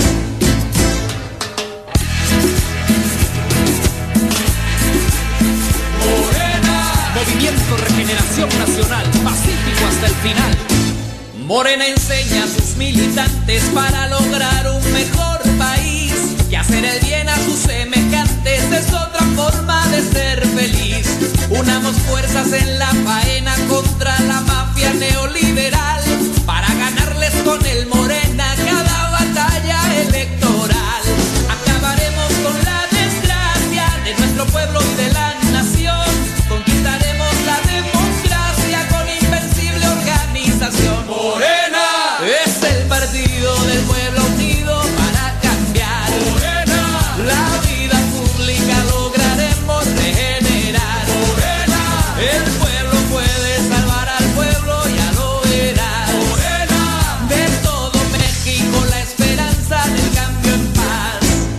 Morena, Movimiento Regeneración Nacional, pacífico hasta el final. Morena enseña a sus militantes para lograr un mejor país, y hacer el bien a sus semejantes es otra forma de ser feliz. Unamos fuerzas en la faena contra la mafia neoliberal, para ganarles con el Morena cada batalla electoral. Acabaremos con la desgracia de nuestro pueblo y de la nación. Conquistaremos la democracia con invencible organización. Morena es el partido del pueblo unido para cambiar. Morena, la vida pública lograremos regenerar. Morena, el pueblo puede salvar al pueblo, ya lo verá. Morena, de todo México la esperanza del cambio en paz.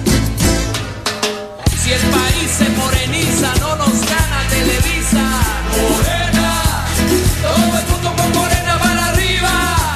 Si el país se moreniza, no nos gana Televisa. Morena, todo el mundo con Morena para arriba.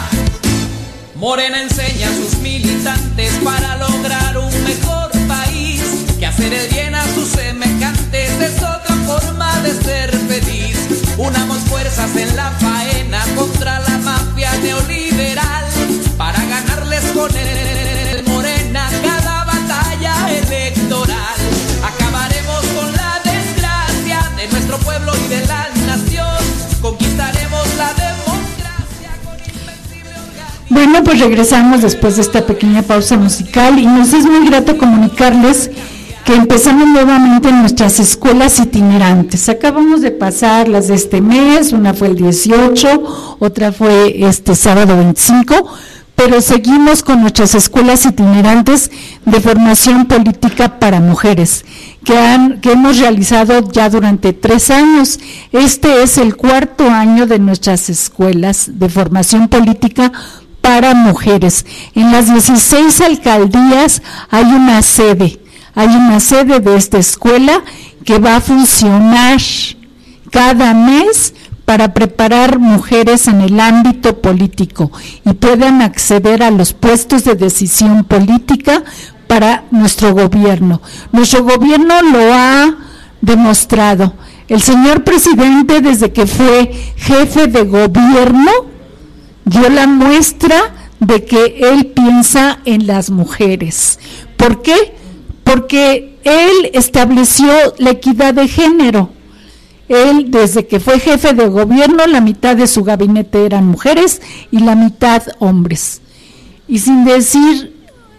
Morena enseña a sus militantes para lograr un mejor país, que hacer el bien a sus semejantes es otra forma de ser feliz. Unamos fuerzas en la faena contra la mafia neoliberal, para ganarles con el Morena cada batalla electoral. Acabaremos con la desgracia de nuestro pueblo y de la nación. Conquistaremos la democracia con invencible organización. Bueno, pues regresamos después de esta pequeña pausa musical y nos es muy grato comunicarles que empezamos nuevamente en nuestras escuelas itinerantes. Acabamos de pasar las de este mes, una fue el 18, otra fue este sábado 25, pero seguimos con nuestras escuelas itinerantes de formación política para mujeres, que hemos realizado ya durante 3 años. Este es el 4º año de nuestras escuelas de formación política para mujeres. En las 16 alcaldías hay una sede de esta escuela que va a funcionar cada mes para preparar mujeres en el ámbito político y puedan acceder a los puestos de decisión política para nuestro gobierno. Nuestro gobierno lo ha demostrado. El señor presidente, desde que fue jefe de gobierno, dio la muestra de que él piensa en las mujeres. ¿Por qué? Porque él estableció la equidad de género. Él, desde que fue jefe de gobierno, la mitad de su gabinete eran mujeres y la mitad hombres. Y sin decir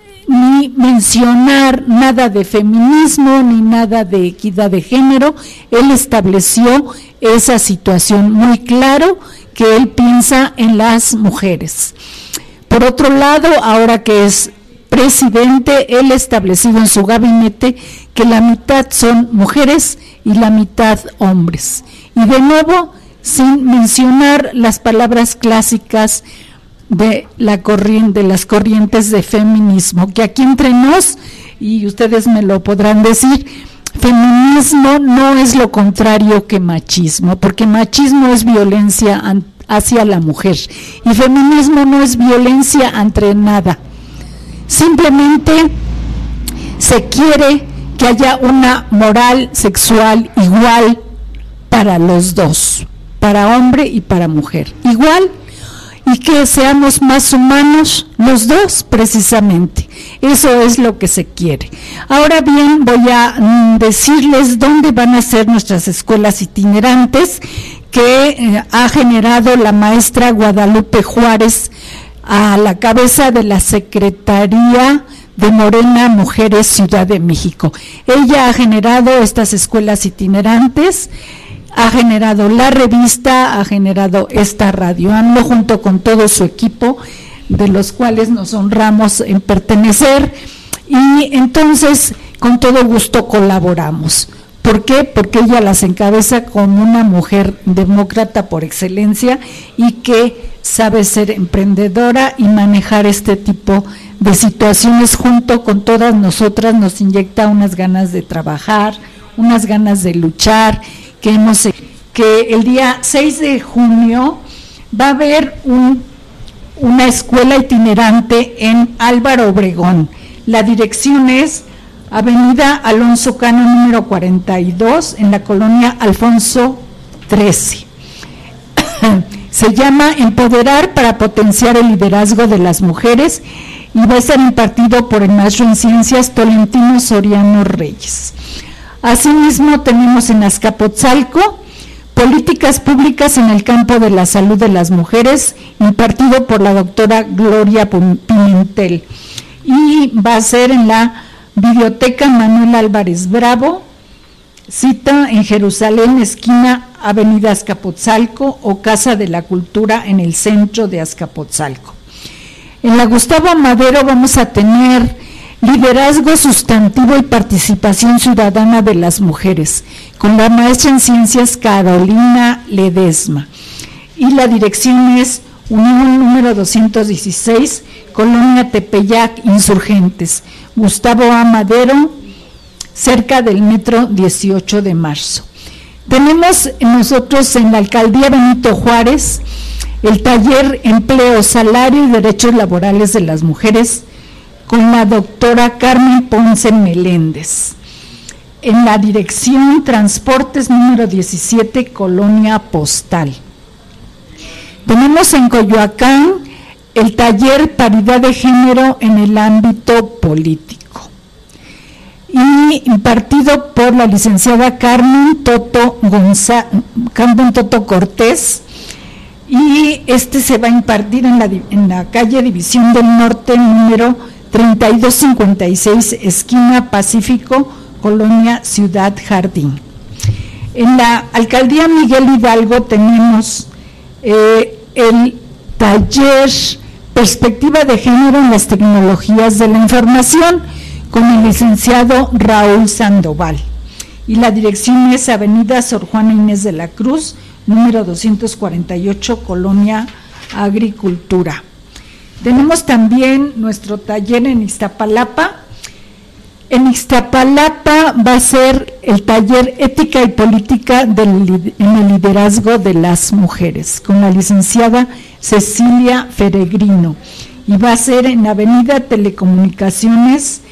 ni mencionar nada de feminismo ni nada de equidad de género, él estableció esa situación muy claro, que él piensa en las mujeres. Por otro lado, ahora que es presidente, él ha establecido en su gabinete que la mitad son mujeres y la mitad hombres. Y de nuevo, sin mencionar las palabras clásicas de las corrientes de feminismo, que aquí entre nos, y ustedes me lo podrán decir, feminismo no es lo contrario que machismo, porque machismo es violencia hacia la mujer y feminismo no es violencia ante nada. Simplemente se quiere que haya una moral sexual igual para los dos, para hombre y para mujer, igual, y que seamos más humanos los dos precisamente. Eso es lo que se quiere. Ahora bien, voy a decirles dónde van a ser nuestras escuelas itinerantes que ha generado la maestra Guadalupe Juárez a la cabeza de la Secretaría de Morena Mujeres Ciudad de México. Ella ha generado estas escuelas itinerantes, ha generado la revista, ha generado esta Radio AMLO junto con todo su equipo, de los cuales nos honramos en pertenecer, y entonces con todo gusto colaboramos. ¿Por qué? Porque ella las encabeza como una mujer demócrata por excelencia y que sabe ser emprendedora y manejar este tipo de situaciones junto con todas nosotras. Nos inyecta unas ganas de trabajar, unas ganas de luchar, que el día 6 de junio va a haber una escuela itinerante en Álvaro Obregón. La dirección es Avenida Alonso Cano número 42 en la colonia Alfonso 13. Se llama Empoderar para potenciar el liderazgo de las mujeres y va a ser impartido por el maestro en ciencias Tolentino Soriano Reyes. Asimismo tenemos en Azcapotzalco Políticas Públicas en el Campo de la Salud de las Mujeres, impartido por la doctora Gloria Pimentel, y va a ser en la Biblioteca Manuel Álvarez Bravo, cita en Jerusalén, esquina Avenida Azcapotzalco o Casa de la Cultura en el centro de Azcapotzalco. En la Gustavo Madero vamos a tener Liderazgo Sustantivo y Participación Ciudadana de las Mujeres, con la maestra en ciencias Carolina Ledesma. Y la dirección es Unión número 216, Colonia Tepeyac, Insurgentes, Gustavo A. Madero, cerca del metro 18 de marzo. Tenemos nosotros en la Alcaldía Benito Juárez el taller Empleo, Salario y Derechos Laborales de las Mujeres, con la doctora Carmen Ponce Meléndez. En la dirección Transportes número 17, Colonia Postal. Tenemos en Coyoacán el taller Paridad de Género en el ámbito político, y impartido por la licenciada Carmen Toto Cortés, y se va a impartir en la calle División del Norte número 3256, esquina Pacífico, Colonia Ciudad Jardín. En la Alcaldía Miguel Hidalgo tenemos el taller Perspectiva de Género en las Tecnologías de la Información, con el licenciado Raúl Sandoval, y la dirección es Avenida Sor Juana Inés de la Cruz, número 248, Colonia Agricultura. Tenemos también nuestro taller en Iztapalapa. En Iztapalapa va a ser el taller Ética y Política en el Liderazgo de las Mujeres, con la licenciada Cecilia Feregrino, y va a ser en Avenida Telecomunicaciones,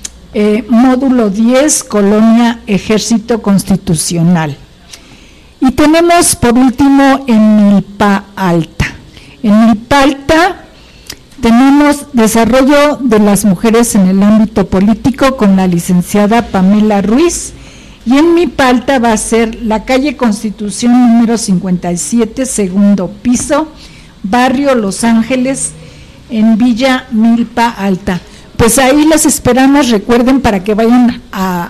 módulo 10, Colonia Ejército Constitucional. Y tenemos por último en Milpa Alta. En Milpa Alta tenemos Desarrollo de las Mujeres en el Ámbito Político con la licenciada Pamela Ruiz, y en Milpa Alta va a ser la calle Constitución número 57, segundo piso, barrio Los Ángeles, en Villa Milpa Alta. Pues ahí las esperamos, recuerden, para que vayan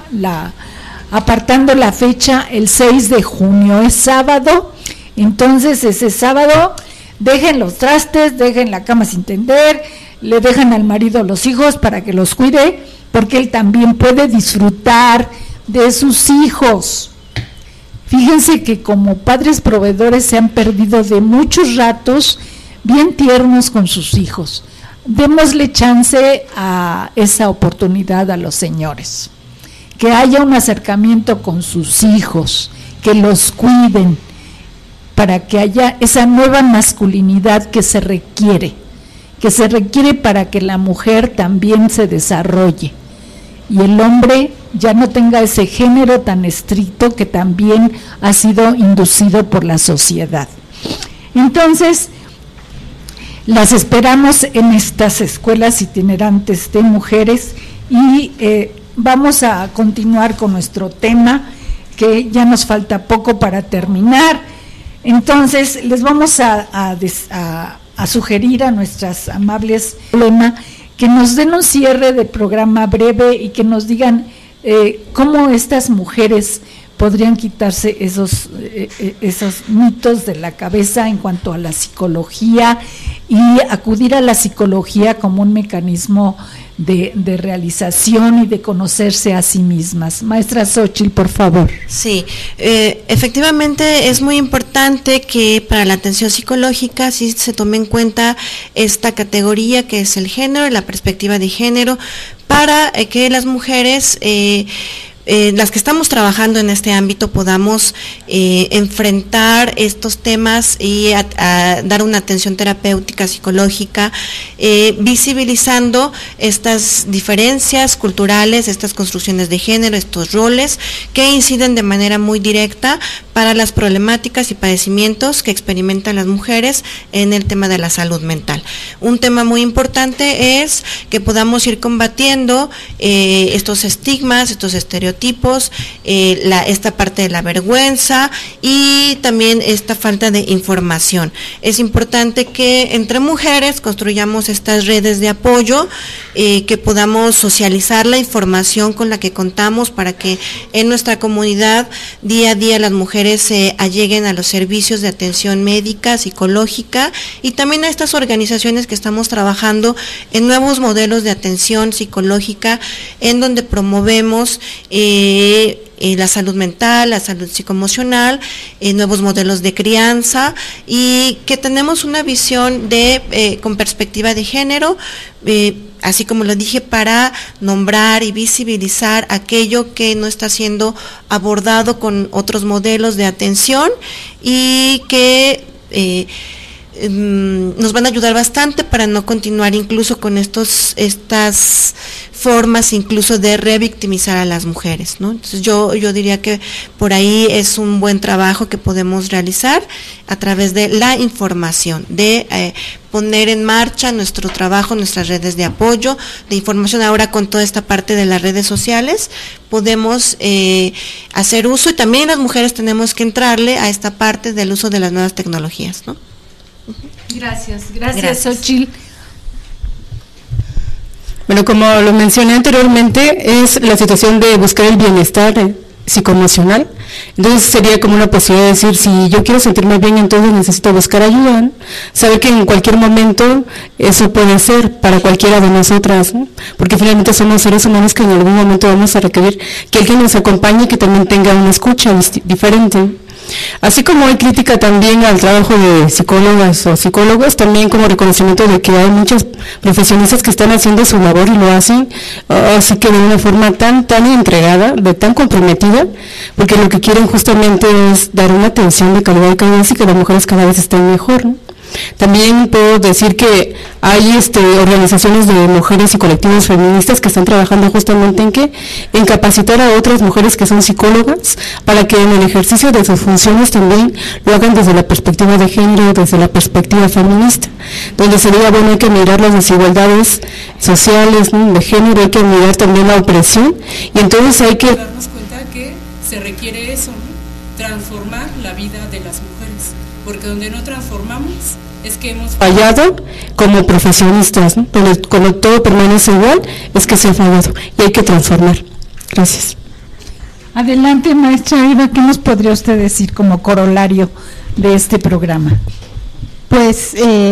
apartando la fecha. El 6 de junio es sábado, entonces ese sábado dejen los trastes, dejen la cama sin tender, le dejan al marido los hijos para que los cuide, porque él también puede disfrutar de sus hijos. Fíjense que como padres proveedores se han perdido de muchos ratos bien tiernos con sus hijos. Démosle chance a esa oportunidad a los señores, que haya un acercamiento con sus hijos, que los cuiden, para que haya esa nueva masculinidad que se requiere para que la mujer también se desarrolle y el hombre ya no tenga ese género tan estricto que también ha sido inducido por la sociedad. Entonces, Las esperamos en estas escuelas itinerantes de mujeres y vamos a continuar con nuestro tema, que ya nos falta poco para terminar. Entonces, les vamos a sugerir a nuestras amables que nos den un cierre de programa breve y que nos digan cómo estas mujeres podrían quitarse esos mitos de la cabeza en cuanto a la psicología y acudir a la psicología como un mecanismo de realización y de conocerse a sí mismas. Maestra Xóchitl, por favor. Sí, efectivamente es muy importante que para la atención psicológica sí se tome en cuenta esta categoría que es el género, la perspectiva de género, para que las mujeres las que estamos trabajando en este ámbito podamos enfrentar estos temas y a dar una atención terapéutica psicológica, visibilizando estas diferencias culturales, estas construcciones de género, estos roles que inciden de manera muy directa para las problemáticas y padecimientos que experimentan las mujeres en el tema de la salud mental. Un tema muy importante es que podamos ir combatiendo estos estigmas, estos estereotipos, esta parte de la vergüenza y también esta falta de información. Es importante que entre mujeres construyamos estas redes de apoyo, que podamos socializar la información con la que contamos para que en nuestra comunidad día a día las mujeres se alleguen a los servicios de atención médica, psicológica y también a estas organizaciones que estamos trabajando en nuevos modelos de atención psicológica en donde promovemos la salud mental, la salud psicoemocional, nuevos modelos de crianza y que tenemos una visión con perspectiva de género, así como lo dije, para nombrar y visibilizar aquello que no está siendo abordado con otros modelos de atención y que nos van a ayudar bastante para no continuar incluso con estas formas incluso de revictimizar a las mujeres, ¿no? Entonces yo diría que por ahí es un buen trabajo que podemos realizar a través de la información, de poner en marcha nuestro trabajo, nuestras redes de apoyo, de información. Ahora con toda esta parte de las redes sociales podemos hacer uso y también las mujeres tenemos que entrarle a esta parte del uso de las nuevas tecnologías, ¿no? Gracias, Xóchitl. Bueno, como lo mencioné anteriormente, es la situación de buscar el bienestar psicoemocional. Entonces sería como una posibilidad de decir, si yo quiero sentirme bien, entonces necesito buscar ayuda, ¿no? Saber que en cualquier momento eso puede ser para cualquiera de nosotras, ¿no? Porque finalmente somos seres humanos que en algún momento vamos a requerir que alguien nos acompañe y que también tenga una escucha diferente. Así como hay crítica también al trabajo de psicólogas o psicólogos, también como reconocimiento de que hay muchos profesionistas que están haciendo su labor y lo hacen así que de una forma tan entregada, tan comprometida, porque lo que quieren justamente es dar una atención de calidad y que las mujeres cada vez estén mejor, ¿no? También puedo decir que hay organizaciones de mujeres y colectivos feministas que están trabajando justamente en capacitar a otras mujeres que son psicólogas para que en el ejercicio de sus funciones también lo hagan desde la perspectiva de género, desde la perspectiva feminista, donde sería bueno hay que mirar las desigualdades sociales, ¿no?, de género, hay que mirar también la opresión y entonces hay que darnos cuenta que se requiere eso, ¿no?, transformar la vida de las mujeres, porque donde no transformamos es que hemos fallado como profesionistas, ¿no? Cuando todo permanece igual es que se ha fallado y hay que transformar. Gracias. Adelante, maestra Eva, ¿qué nos podría usted decir como corolario de este programa? Pues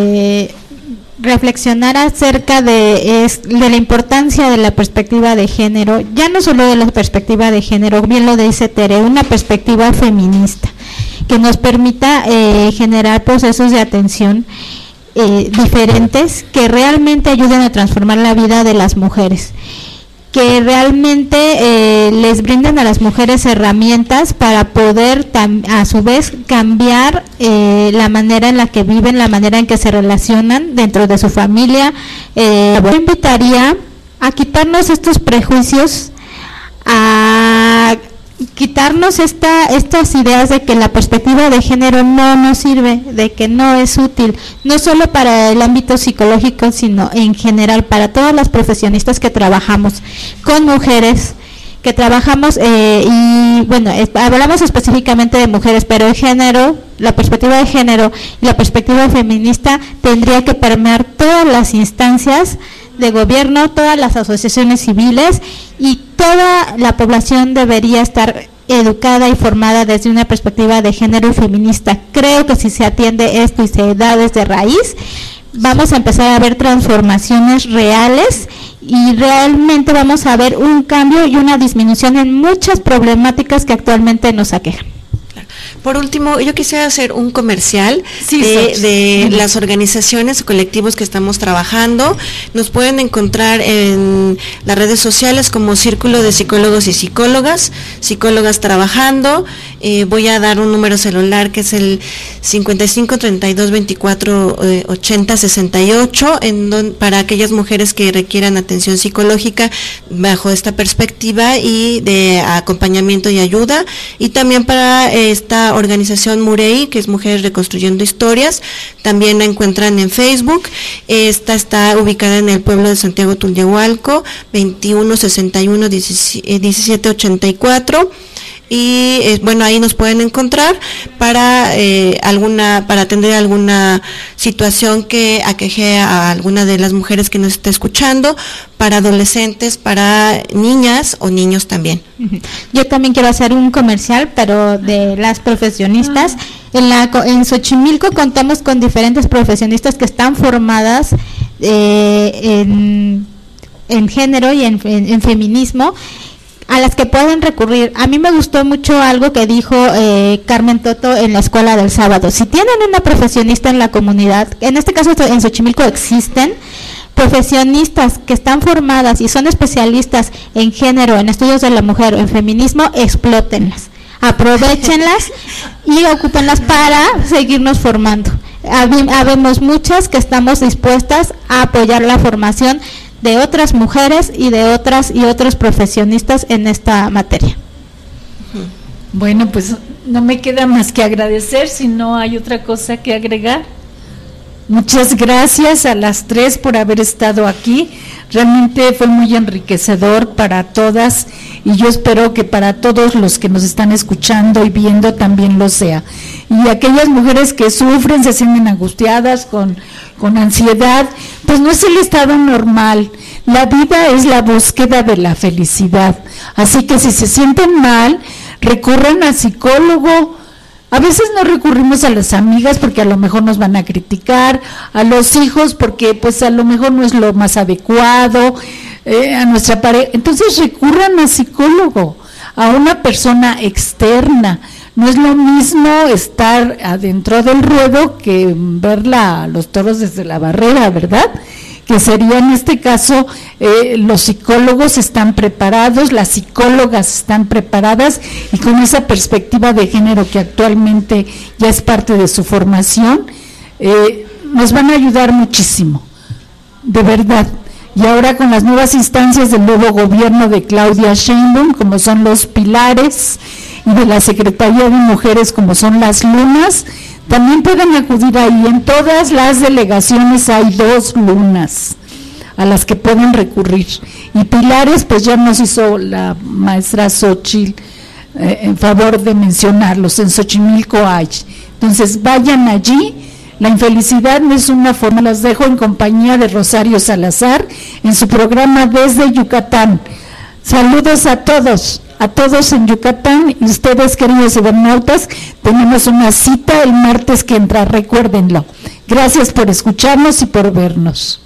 reflexionar acerca de la importancia de la perspectiva de género, ya no solo de la perspectiva de género, bien lo dice Tere, una perspectiva feminista que nos permita generar procesos de atención diferentes que realmente ayuden a transformar la vida de las mujeres, que realmente les brinden a las mujeres herramientas para poder a su vez cambiar la manera en la que viven, la manera en que se relacionan dentro de su familia. Yo invitaría a quitarnos estos prejuicios, a quitarnos estas ideas de que la perspectiva de género no nos sirve, de que no es útil, no solo para el ámbito psicológico, sino en general para todas las profesionistas que trabajamos con mujeres, que trabajamos, y bueno, hablamos específicamente de mujeres, pero el género, la perspectiva de género y la perspectiva feminista tendría que permear todas las instancias de gobierno, todas las asociaciones civiles, y toda la población debería estar educada y formada desde una perspectiva de género y feminista. Creo que si se atiende esto y se da desde raíz, vamos a empezar a ver transformaciones reales y realmente vamos a ver un cambio y una disminución en muchas problemáticas que actualmente nos aquejan. Por último, yo quisiera hacer un comercial de las organizaciones o colectivos que estamos trabajando. Nos pueden encontrar en las redes sociales como Círculo de Psicólogos y Psicólogas, Psicólogas Trabajando. Voy a dar un número celular que es el 55 32 24 80 68, para aquellas mujeres que requieran atención psicológica bajo esta perspectiva y de acompañamiento y ayuda, y también para esta organización Murey, que es Mujeres Reconstruyendo Historias. También la encuentran en Facebook. Esta está ubicada en el pueblo de Santiago Tulyehualco, 2161 1784. Y bueno, ahí nos pueden encontrar para atender alguna situación que aqueje a alguna de las mujeres que nos esté escuchando, para adolescentes, para niñas o niños también. Yo también quiero hacer un comercial, pero de las profesionistas. En Xochimilco contamos con diferentes profesionistas que están formadas en género y en feminismo, a las que pueden recurrir. A mí me gustó mucho algo que dijo Carmen Toto en la escuela del sábado. Si tienen una profesionista en la comunidad, en este caso en Xochimilco existen profesionistas que están formadas y son especialistas en género, en estudios de la mujer o en feminismo, explótenlas, aprovéchenlas y ocúpenlas para seguirnos formando. Habemos muchas que estamos dispuestas a apoyar la formación de otras mujeres y de otras y otros profesionistas en esta materia. Bueno, pues no me queda más que agradecer, si no hay otra cosa que agregar. Muchas gracias a las tres por haber estado aquí. Realmente fue muy enriquecedor para todas y yo espero que para todos los que nos están escuchando y viendo también lo sea. Y aquellas mujeres que sufren, se sienten angustiadas, con ansiedad, pues no es el estado normal. La vida es la búsqueda de la felicidad. Así que si se sienten mal, recurran al psicólogo. A veces no recurrimos a las amigas porque a lo mejor nos van a criticar, a los hijos porque pues a lo mejor no es lo más adecuado, a nuestra pareja. Entonces recurran al psicólogo, a una persona externa. No es lo mismo estar adentro del ruedo que ver los toros desde la barrera, ¿verdad? Que sería en este caso, los psicólogos están preparados, las psicólogas están preparadas y con esa perspectiva de género que actualmente ya es parte de su formación, nos van a ayudar muchísimo, de verdad. Y ahora con las nuevas instancias del nuevo gobierno de Claudia Sheinbaum, como son los pilares, y de la Secretaría de Mujeres, como son las lunas, también pueden acudir ahí. En todas las delegaciones hay 2 lunas a las que pueden recurrir. Y pilares, pues ya nos hizo la maestra Xochitl en favor de mencionarlos. En Xochimilco hay. Entonces vayan allí. La infelicidad no es una forma. Los dejo en compañía de Rosario Salazar en su programa Desde Yucatán. Saludos a todos en Yucatán, y ustedes, queridos cibernautas, tenemos una cita el martes que entra, recuérdenlo. Gracias por escucharnos y por vernos.